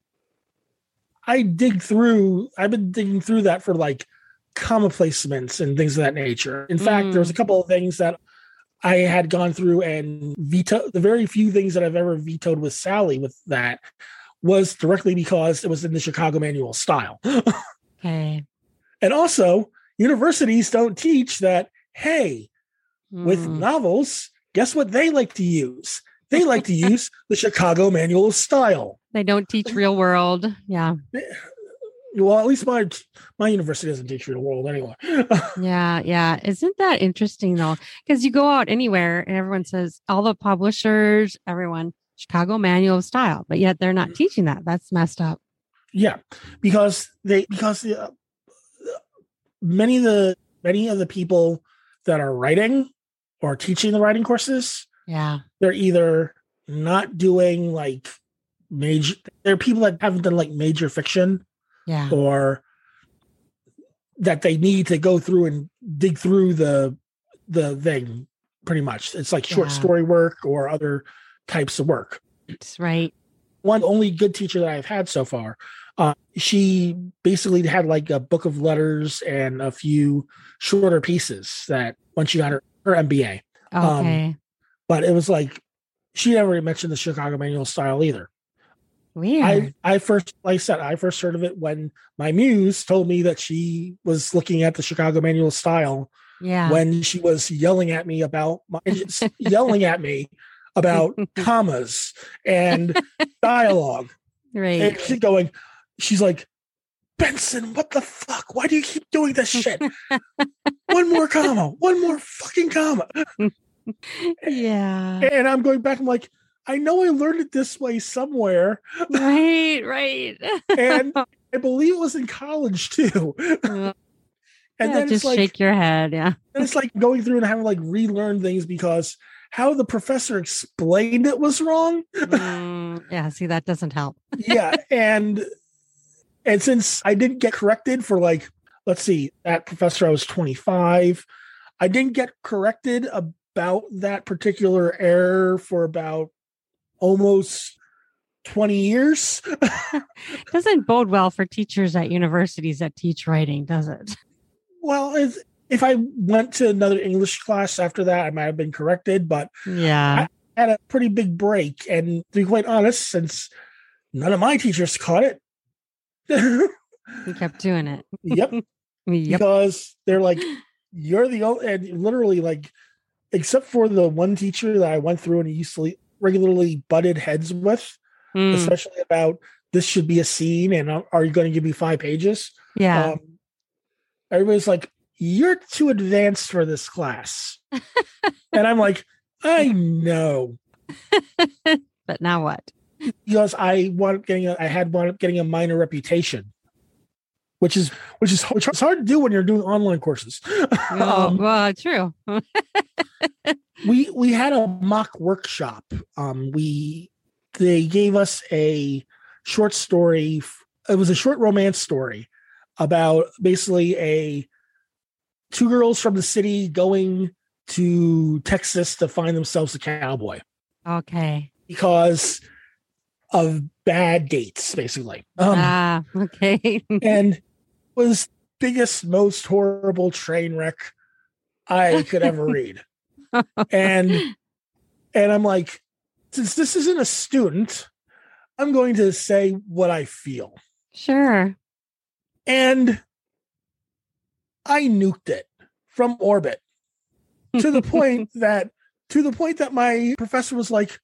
I've been digging through that for like comma placements and things of that nature. In fact, there was a couple of things that I had gone through and vetoed. The very few things that I've ever vetoed with Sally with that was directly because it was in the Chicago Manual Style. Okay. And also, universities don't teach that, hey, with novels, guess what they like to use? They like to use the Chicago Manual Style. They don't teach real world. Yeah. Well, at least my university doesn't teach real world anyway. Yeah. Isn't that interesting though? Because you go out anywhere and everyone says, all the publishers, everyone, Chicago Manual of Style, but yet they're not teaching that. That's messed up. Yeah, because many of the many of the people that are writing or teaching the writing courses, Yeah. they're either not doing like major, there are people that haven't done like major fiction, Yeah. or that they need to go through and dig through the thing. Pretty much, it's like short story work or other types of work. That's right. One only good teacher that I've had so far, she basically had like a book of letters and a few shorter pieces that when she got her MBA. Okay. But it was like she never mentioned the Chicago Manual style either. Weird. I first heard of it when my muse told me that she was looking at the Chicago Manual style Yeah. when she was yelling at me about commas and dialogue. Right. And she's like, Benson, what the fuck? Why do you keep doing this shit? One more comma, one more fucking comma. Yeah. And I'm going back, I'm like, I know I learned it this way somewhere. Right. And I believe it was in college too. And Yeah, then just it's like, shake your head. Yeah. and it's like going through and having to like relearn things because how the professor explained it was wrong. Yeah. See, that doesn't help. Yeah. And since I didn't get corrected for like, let's see, that professor, I was 25. I didn't get corrected about that particular error for about almost 20 years. Doesn't bode well for teachers at universities that teach writing, does it? Well, if I went to another English class after that, I might have been corrected, but Yeah. I had a pretty big break. And to be quite honest, since none of my teachers caught it, You kept doing it. yep, Yep. because they're like, you're the only, and literally like, except for the one teacher that I went through and used to regularly butted heads with, especially about this should be a scene and are you going to give me 5 pages? Yeah. Everybody's like, you're too advanced for this class. And I'm like, I know. But now what? Because I wound up getting a minor reputation, which is hard to do when you're doing online courses. Well, true. We had a mock workshop. They gave us a short story. It was a short romance story about basically 2 girls from the city going to Texas to find themselves a cowboy Okay. because of bad dates, basically. Okay. And was biggest, most horrible train wreck I could ever read. And I'm like, since this isn't a student, I'm going to say what I feel. Sure. And I nuked it from orbit to the point that my professor was like,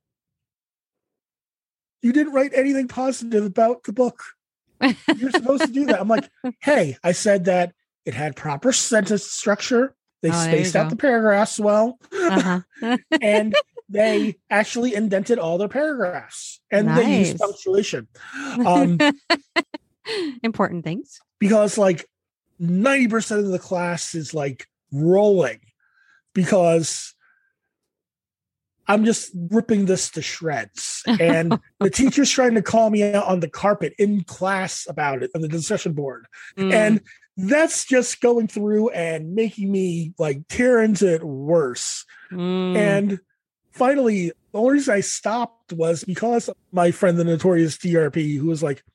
you didn't write anything positive about the book. You're supposed to do that. I'm like, hey, I said that it had proper sentence structure. They spaced out the paragraphs well. Uh-huh. And they actually indented all their paragraphs. And they used punctuation. Important things. Because like 90% of the class is like rolling because I'm just ripping this to shreds. And the teacher's trying to call me out on the carpet in class about it on the discussion board. And that's just going through and making me like tear into it worse. And finally, the only reason I stopped was because of my friend, the notorious DRP, who was like,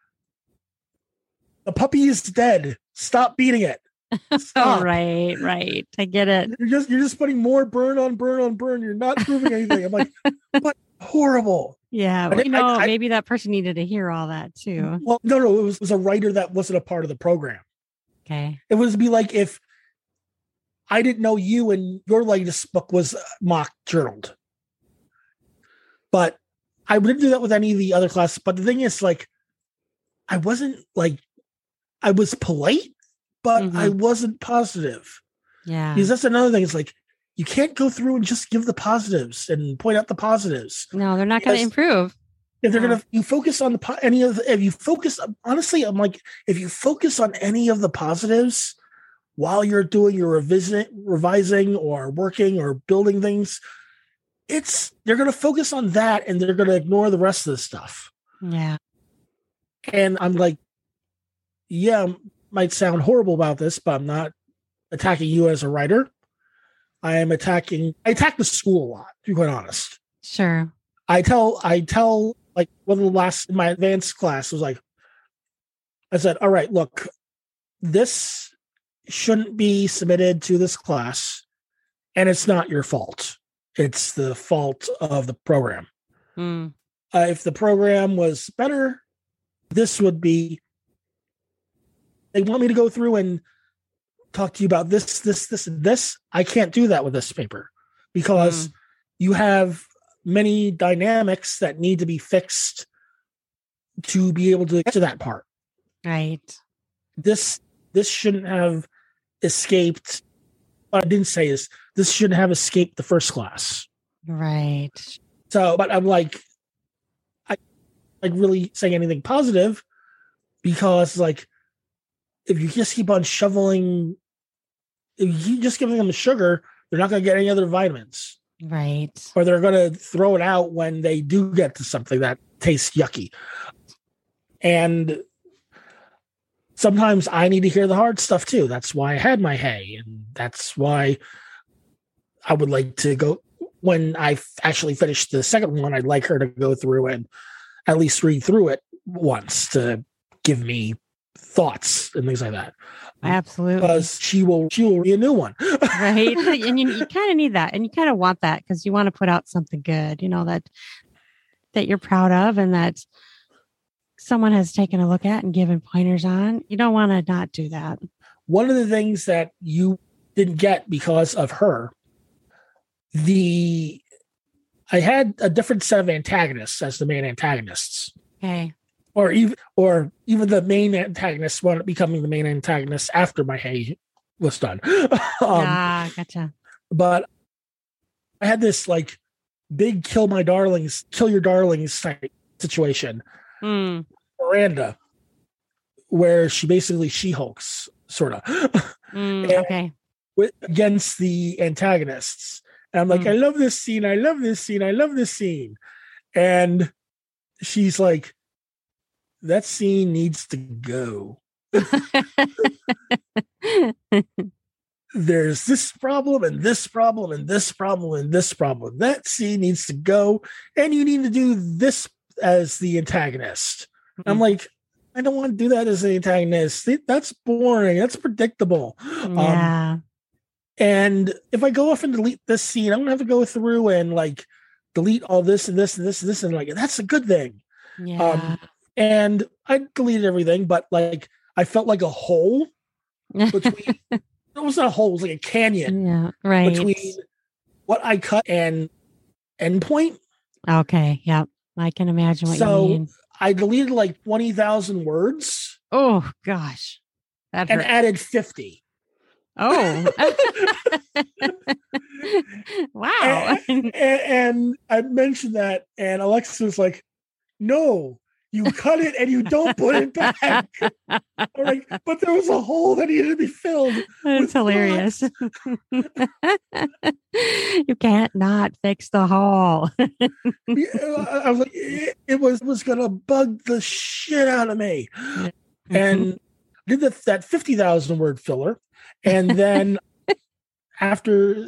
the puppy is dead. Stop beating it. Stop. Oh, right. I get it. You're just putting more burn on burn on burn. You're not proving anything. I'm like, what horrible. Yeah. Well, maybe that person needed to hear all that too. Well, no. It was a writer that wasn't a part of the program. Okay. It was be like if I didn't know you and your latest book was mock journaled. But I wouldn't do that with any of the other classes. But the thing is, like, I wasn't like, I was polite, but I wasn't positive. Yeah. Because that's another thing. It's like, you can't go through and just give the positives and point out the positives. No, they're not going to improve. If they're going to, you focus on if you focus, honestly, I'm like, if you focus on any of the positives, while you're doing your revising or working or building things, they're going to focus on that and they're going to ignore the rest of the stuff. Yeah. And I'm like, yeah, might sound horrible about this, but I'm not attacking you as a writer. I attack the school a lot, to be quite honest. Sure. I tell like one of the last in my advanced class was like, I said, all right, look, this shouldn't be submitted to this class, and it's not your fault. It's the fault of the program. If the program was better, this would be, they want me to go through and talk to you about this, and this. I can't do that with this paper because you have many dynamics that need to be fixed to be able to get to that part. Right. This shouldn't have escaped. What I didn't say is this shouldn't have escaped the first class. Right. So, but I'm like, I like really saying anything positive because like, if you just keep on shoveling, if you just giving them the sugar, they're not going to get any other vitamins. Right. Or they're going to throw it out when they do get to something that tastes yucky. And sometimes I need to hear the hard stuff too. That's why I had my hay. And that's why I would like to go, when I actually finish the second one, I'd like her to go through and at least read through it once to give me thoughts and things like that. Absolutely. Because she will read a new one. Right. And you kind of need that. And you kind of want that because you want to put out something good, that you're proud of and that someone has taken a look at and given pointers on. You don't want to not do that. One of the things that you didn't get because of her, I had a different set of antagonists as the main antagonists. Okay. Or even the main antagonist wound up becoming the main antagonist after my hay was done. Gotcha. But I had this like big kill your darlings type situation. Miranda, where she basically She-Hulks, sort of. Okay. Against the antagonists. And I'm like, I love this scene. I love this scene. I love this scene. And she's like, that scene needs to go. There's this problem and this problem and this problem and this problem. That scene needs to go. And you need to do this as the antagonist. I'm like, I don't want to do that as the antagonist. That's boring. That's predictable. Yeah. And if I go off and delete this scene, I'm going to have to go through and like delete all this and this and this and this. And like, that's a good thing. Yeah. And I deleted everything, but like I felt like a hole between. It was not a hole; it was like a canyon. Yeah, right. Between what I cut and endpoint. Okay, yep, I can imagine what you mean. So I deleted like 20,000 words. Oh gosh, and added 50. Oh, wow! And I mentioned that, and Alexa was like, "No. You cut it and you don't put it back." All right, but there was a hole that needed to be filled. That's hilarious. You can't not fix the hole. I was like, it was going to bug the shit out of me. And did that 50,000 word filler. And then after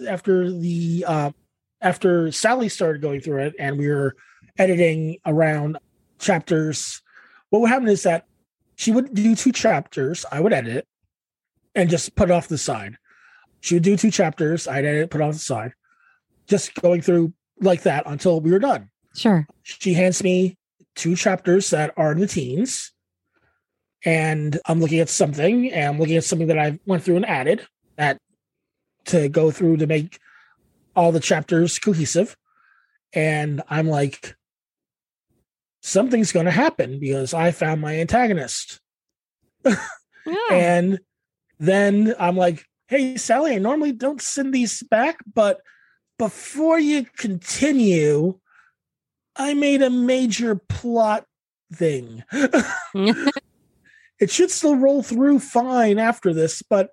Sally started going through it and we were editing around chapters, what would happen is that she would do 2 chapters, I would edit it and just put it off to the side. She would do 2 chapters, I'd edit it, put it off to the side, just going through like that until we were done. Sure. She hands me 2 chapters that are in the teens, and I'm looking at something, and I'm looking at something that I went through and added that to go through to make all the chapters cohesive. And I'm like, something's going to happen because I found my antagonist. Yeah. And then I'm like, hey, Sally, I normally don't send these back, but before you continue, I made a major plot thing. It should still roll through fine after this, but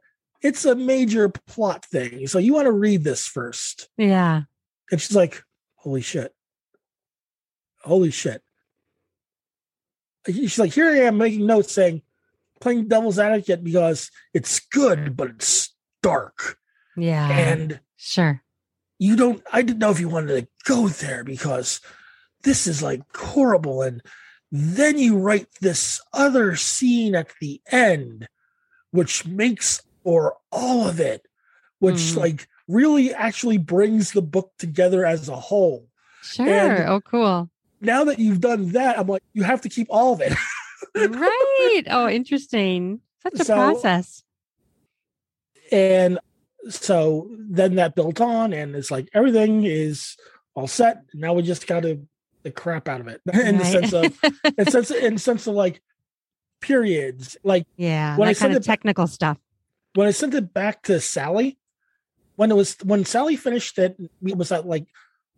it's a major plot thing. So you want to read this first. Yeah. And she's like, holy shit. Holy shit. She's like, here I am making notes saying, playing devil's advocate because it's good, but it's dark. Yeah. And sure. I didn't know if you wanted to go there because this is like horrible. And then you write this other scene at the end, which makes for all of it, which like really actually brings the book together as a whole. Sure. And oh, cool. Now that you've done that, I'm like, you have to keep all of it. Right. Oh, interesting. Such a process. And so then that built on, and it's like everything is all set. Now we just got to the crap out of it in the sense of like periods. Like when that kind of technical stuff. When I sent it back to Sally, when Sally finished it, it was at like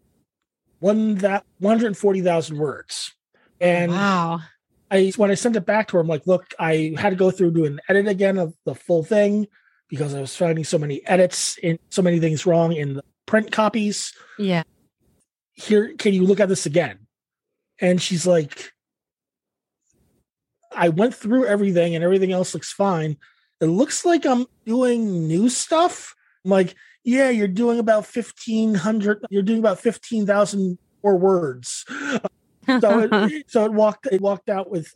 140,000 words. And wow. When I sent it back to her, I'm like, look, I had to go through do an edit again of the full thing because I was finding so many edits and so many things wrong in the print copies. Yeah. Here, can you look at this again? And she's like, I went through everything and everything else looks fine. It looks like I'm doing new stuff. I'm like, yeah, you're doing about 1,500. You're doing about 15,000 more words. So it walked out with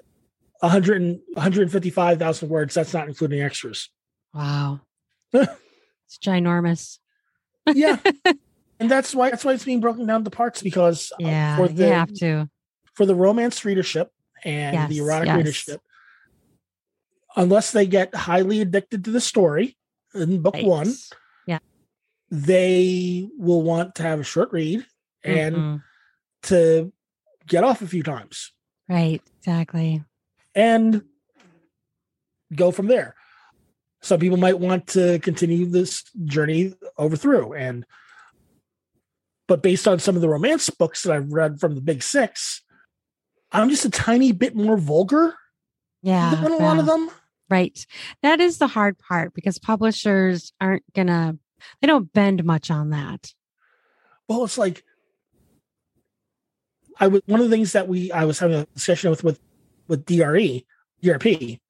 155,000 words. That's not including extras. Wow, it's ginormous. Yeah, and that's why it's being broken down to parts because you have to for the romance readership and the erotic readership. Unless they get highly addicted to the story in book one, they will want to have a short read and to get off a few times. Right, exactly. And go from there. Some people might want to continue this journey through. But based on some of the romance books that I've read from the Big Six, I'm just a tiny bit more vulgar than a lot of them. Right. That is the hard part because publishers they don't bend much on that. Well, it's like, one of the things that I was having a discussion with DRP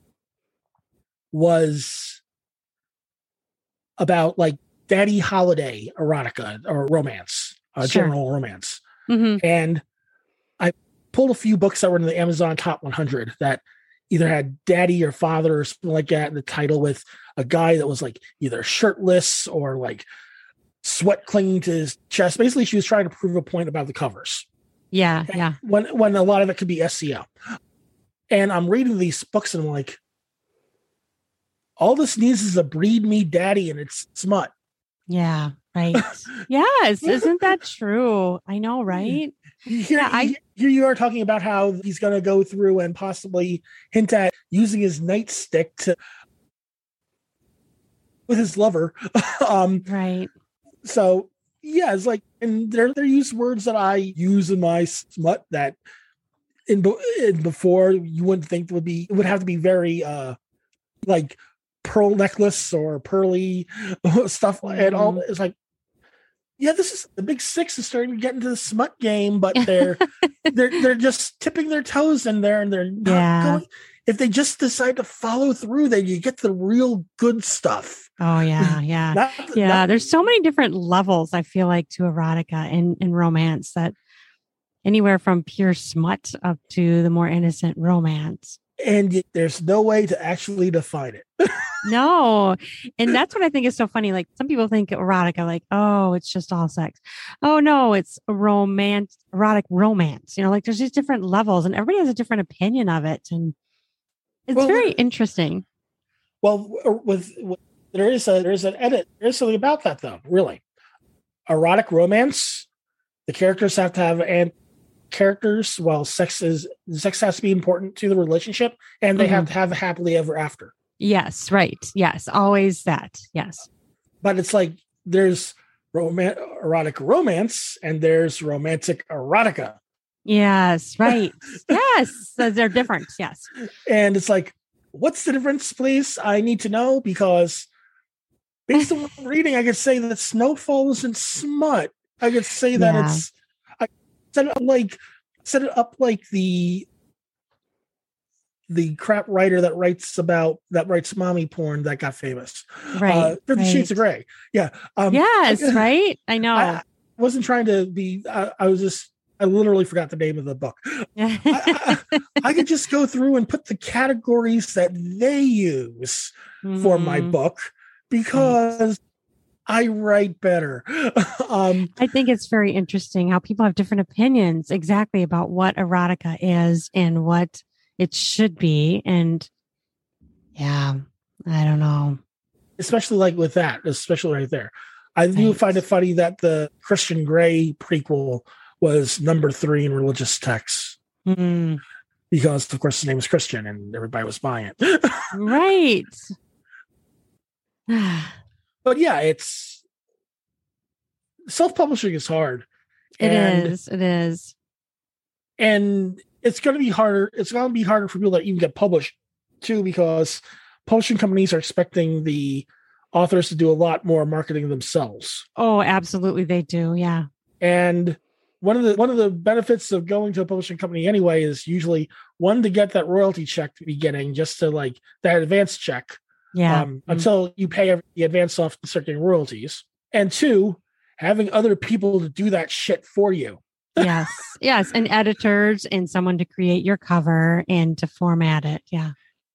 was about like daddy holiday erotica or romance, general romance. Mm-hmm. And I pulled a few books that were in the Amazon top 100 that either had daddy or father or something like that in the title with a guy that was like either shirtless or like sweat clinging to his chest. Basically, she was trying to prove a point about the covers. Yeah. When a lot of it could be SEO. And I'm reading these books and I'm like, all this needs is a breed me daddy and it's smut. Yeah, right. Yes. Isn't that true? I know, right? Here you are talking about how he's going to go through and possibly hint at using his nightstick with his lover. Right. So yeah, it's like, and they're use words that I use in my smut that in before you wouldn't think it would have to be very like pearl necklace or pearly stuff and all. It's like, yeah, this is the Big Six is starting to get into the smut game, but they're just tipping their toes in there and they're not going. If they just decide to follow through, then you get the real good stuff. Oh yeah. There's so many different levels, I feel like, to erotica and romance, that anywhere from pure smut up to the more innocent romance. And there's no way to actually define it. No. And that's what I think is so funny. Like some people think erotica, like, oh, it's just all sex. Oh no, it's erotic romance. Like there's these different levels and everybody has a different opinion of it. And it's very interesting. Well, there's something about that though, really. Erotic romance, the characters have to have characters, while sex has to be important to the relationship, and they have to have a happily ever after. Yes, right. Yes, always that. Yes. But it's like there's erotic romance and there's romantic erotica. Yes, right. Yes, they're different. Yes. And it's like, what's the difference, please? I need to know, because based on what I'm reading, I could say that Snowfall isn't smut. I could say that it's I set it up like the crap writer that writes mommy porn that got famous. Right. 50 Shades of Grey. Yeah. Yes, right. I know. I wasn't trying to be, I literally forgot the name of the book. I could just go through and put the categories that they use for my book because I write better. I think it's very interesting how people have different opinions exactly about what erotica is and what it should be. And yeah, I don't know. Especially like with that, especially right there. I do find it funny that the Christian Grey prequel was number 3 in religious texts because, of course, his name was Christian and everybody was buying it. Right. But yeah, it's self-publishing is hard. It is. And it's going to be harder. It's going to be harder for people that even get published too, because publishing companies are expecting the authors to do a lot more marketing themselves. Oh, absolutely. They do. Yeah. And one of the benefits of going to a publishing company anyway is usually one, to get that royalty check to be getting, just to like that advance check. Yeah. Until you pay the advance off and start getting royalties. And 2, having other people to do that shit for you. Yes. Yes. And editors and someone to create your cover and to format it. Yeah.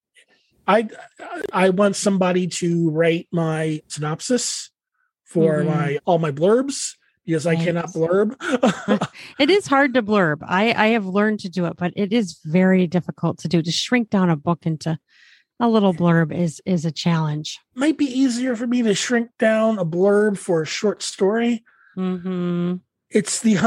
I want somebody to write my synopsis for all my blurbs because I cannot blurb. It is hard to blurb. I have learned to do it, but it is very difficult to do. To shrink down a book into a little blurb is a challenge. Might be easier for me to shrink down a blurb for a short story. It's the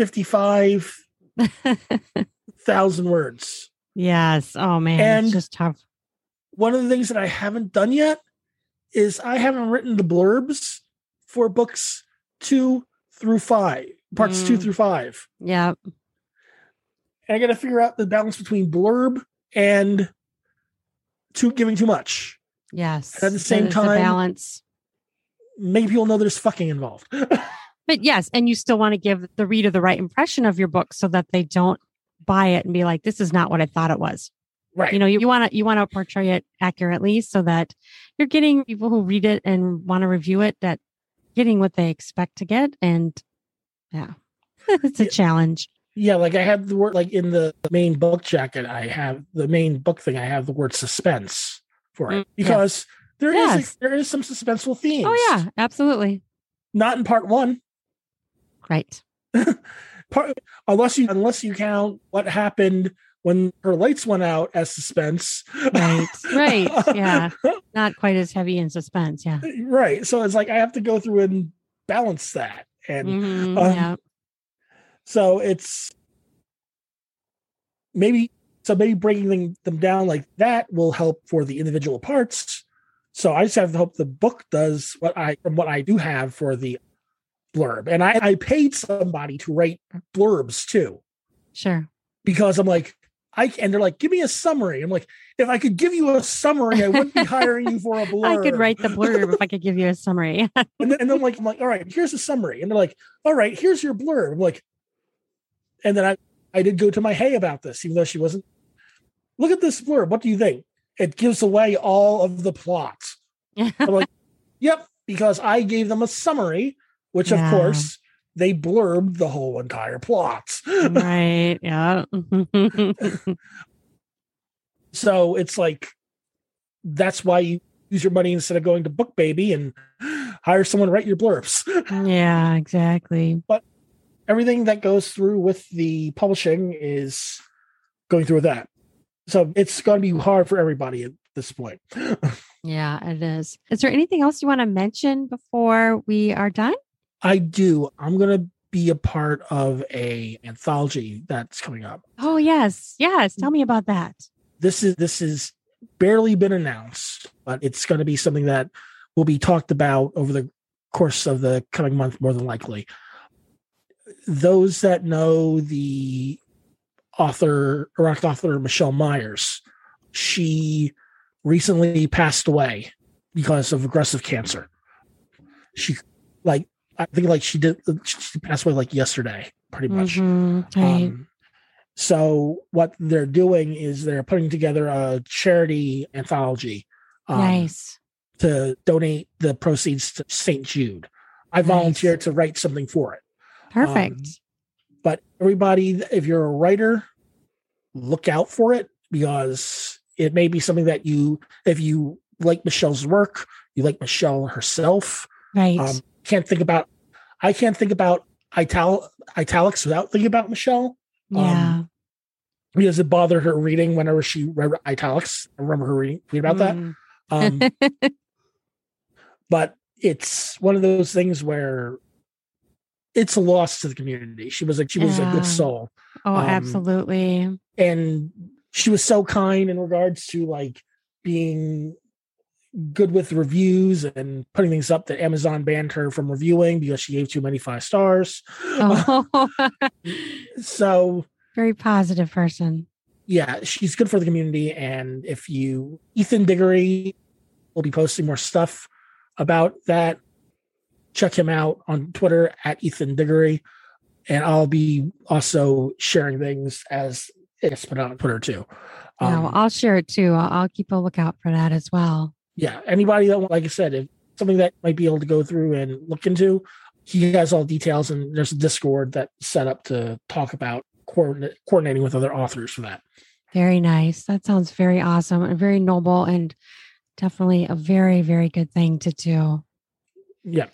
155,000 words. Yes. Oh man, and it's just tough. One of the things that I haven't done yet is I haven't written the blurbs for books 2 through 5, parts 2 through 5. Yeah. And I got to figure out the balance between blurb and giving too much. Yes. And at the same time, balance. Maybe people know there's fucking involved. But yes, and you still want to give the reader the right impression of your book so that they don't buy it and be like, this is not what I thought it was. Right. You know, you want to portray it accurately so that you're getting people who read it and want to review it, that getting what they expect to get. And yeah, it's a challenge. Yeah. Like I have the word, like in the main book jacket, I have the main book thing. I have the word suspense for it because there is some suspenseful themes. Oh yeah, absolutely. Not in part 1. Right. Unless you count what happened when her lights went out as suspense. Right. Yeah. Not quite as heavy in suspense. Yeah. Right. So it's like, I have to go through and balance that. And so it's maybe breaking them down like that will help for the individual parts. So I just have to hope the book does what I do have for the blurb. And I paid somebody to write blurbs too. Sure. Because I'm like, and they're like, give me a summary. I'm like, if I could give you a summary, I wouldn't be hiring you for a blurb. I could write the blurb if I could give you a summary. and then I'm like, all right, here's a summary. And they're like, all right, here's your blurb. I'm like, and then I did go to my Hay about this, even though she wasn't. Look at this blurb. What do you think? It gives away all of the plot. I'm like, yep, because I gave them a summary, which of course they blurbed the whole entire plot. Right. Yeah. So it's like, that's why you use your money instead of going to BookBaby and hire someone to write your blurbs. Yeah, exactly. But everything that goes through with the publishing is going through that. So it's going to be hard for everybody at this point. Yeah, it is. Is there anything else you want to mention before we are done? I do. I'm going to be a part of a anthology that's coming up. Oh, yes. Yes. Tell me about that. This is barely been announced, but it's going to be something that will be talked about over the course of the coming month, more than likely. Those that know the erotic author Michelle Myers, she recently passed away because of aggressive cancer. she like I think like she passed away like yesterday, pretty much. Right. So what they're doing is they're putting together a charity anthology. Nice. To donate the proceeds to St. Jude. I volunteered to write something for it. Perfect. But everybody, if you're a writer, look out for it, because it may be something that if you like Michelle's work, you like Michelle herself. Right. I can't think about italics without thinking about Michelle. Yeah. Because it bothered her reading whenever she read italics. I remember her reading about that. But it's one of those things where it's a loss to the community. She was a good soul. Oh, absolutely. And she was so kind in regards to like being good with reviews and putting things up that Amazon banned her from reviewing because she gave too many 5 stars. Oh. So very positive person. Yeah, she's good for the community. And Ethan Diggory will be posting more stuff about that. Check him out on Twitter at Ethan Diggory. And I'll be also sharing things as it's put on Twitter too. I'll share it too. I'll keep a lookout for that as well. Yeah. Anybody that, like I said, if something that might be able to go through and look into, he has all the details, and there's a Discord that's set up to talk about coordinating with other authors for that. Very nice. That sounds very awesome and very noble, and definitely a very, very good thing to do. Yeah.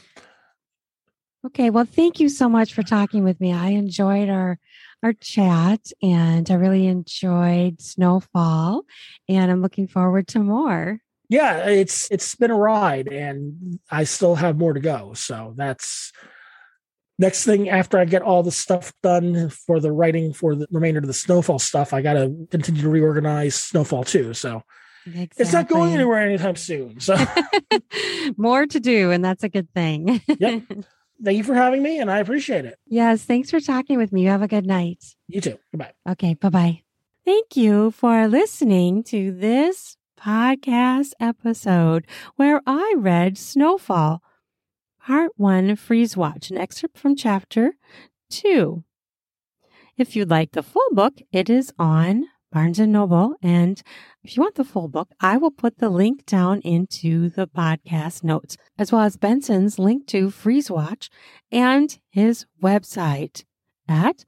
Okay. Well, thank you so much for talking with me. I enjoyed our chat, and I really enjoyed Snowfall, and I'm looking forward to more. Yeah, it's been a ride, and I still have more to go. So that's next thing after I get all the stuff done for the writing for the remainder of the Snowfall stuff. I got to continue to reorganize Snowfall too. So exactly. It's not going anywhere anytime soon. So more to do, and that's a good thing. Yep. Thank you for having me, and I appreciate it. Yes, thanks for talking with me. You have a good night. You too. Goodbye. Okay, bye-bye. Thank you for listening to this podcast episode where I read Snowfall, Part 1, Freeze Watch, an excerpt from Chapter 2. If you'd like the full book, it is on Barnes & Noble, and if you want the full book, I will put the link down into the podcast notes, as well as Benson's link to Freeze Watch and his website at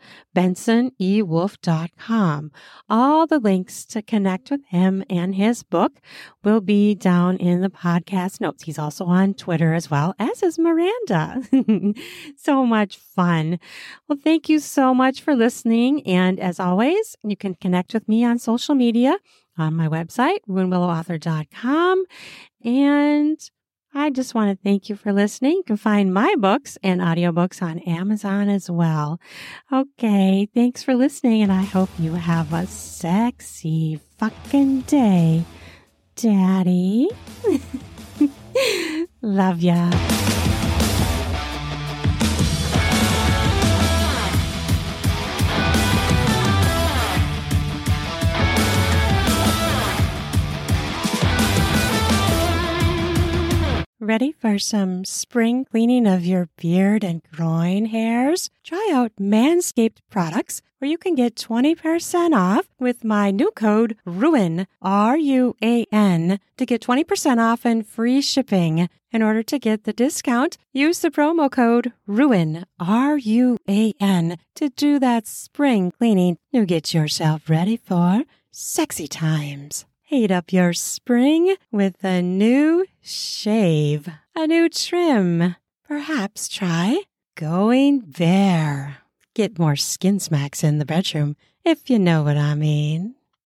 bensonewolf.com. All the links to connect with him and his book will be down in the podcast notes. He's also on Twitter as well, as is Miranda. So much fun. Well, thank you so much for listening. And as always, you can connect with me on social media on my website, ruinwillowauthor.com. And I just want to thank you for listening. You can find my books and audiobooks on Amazon as well. Okay, thanks for listening, and I hope you have a sexy fucking day, Daddy. Love ya. Ready for some spring cleaning of your beard and groin hairs? Try out Manscaped products, where you can get 20% off with my new code RUAN, RUAN, to get 20% off and free shipping. In order to get the discount, use the promo code RUAN, RUAN, to do that spring cleaning. You get yourself ready for sexy times. Heat up your spring with a new shave, a new trim. Perhaps try Going Bare. Get more skin smacks in the bedroom, if you know what I mean.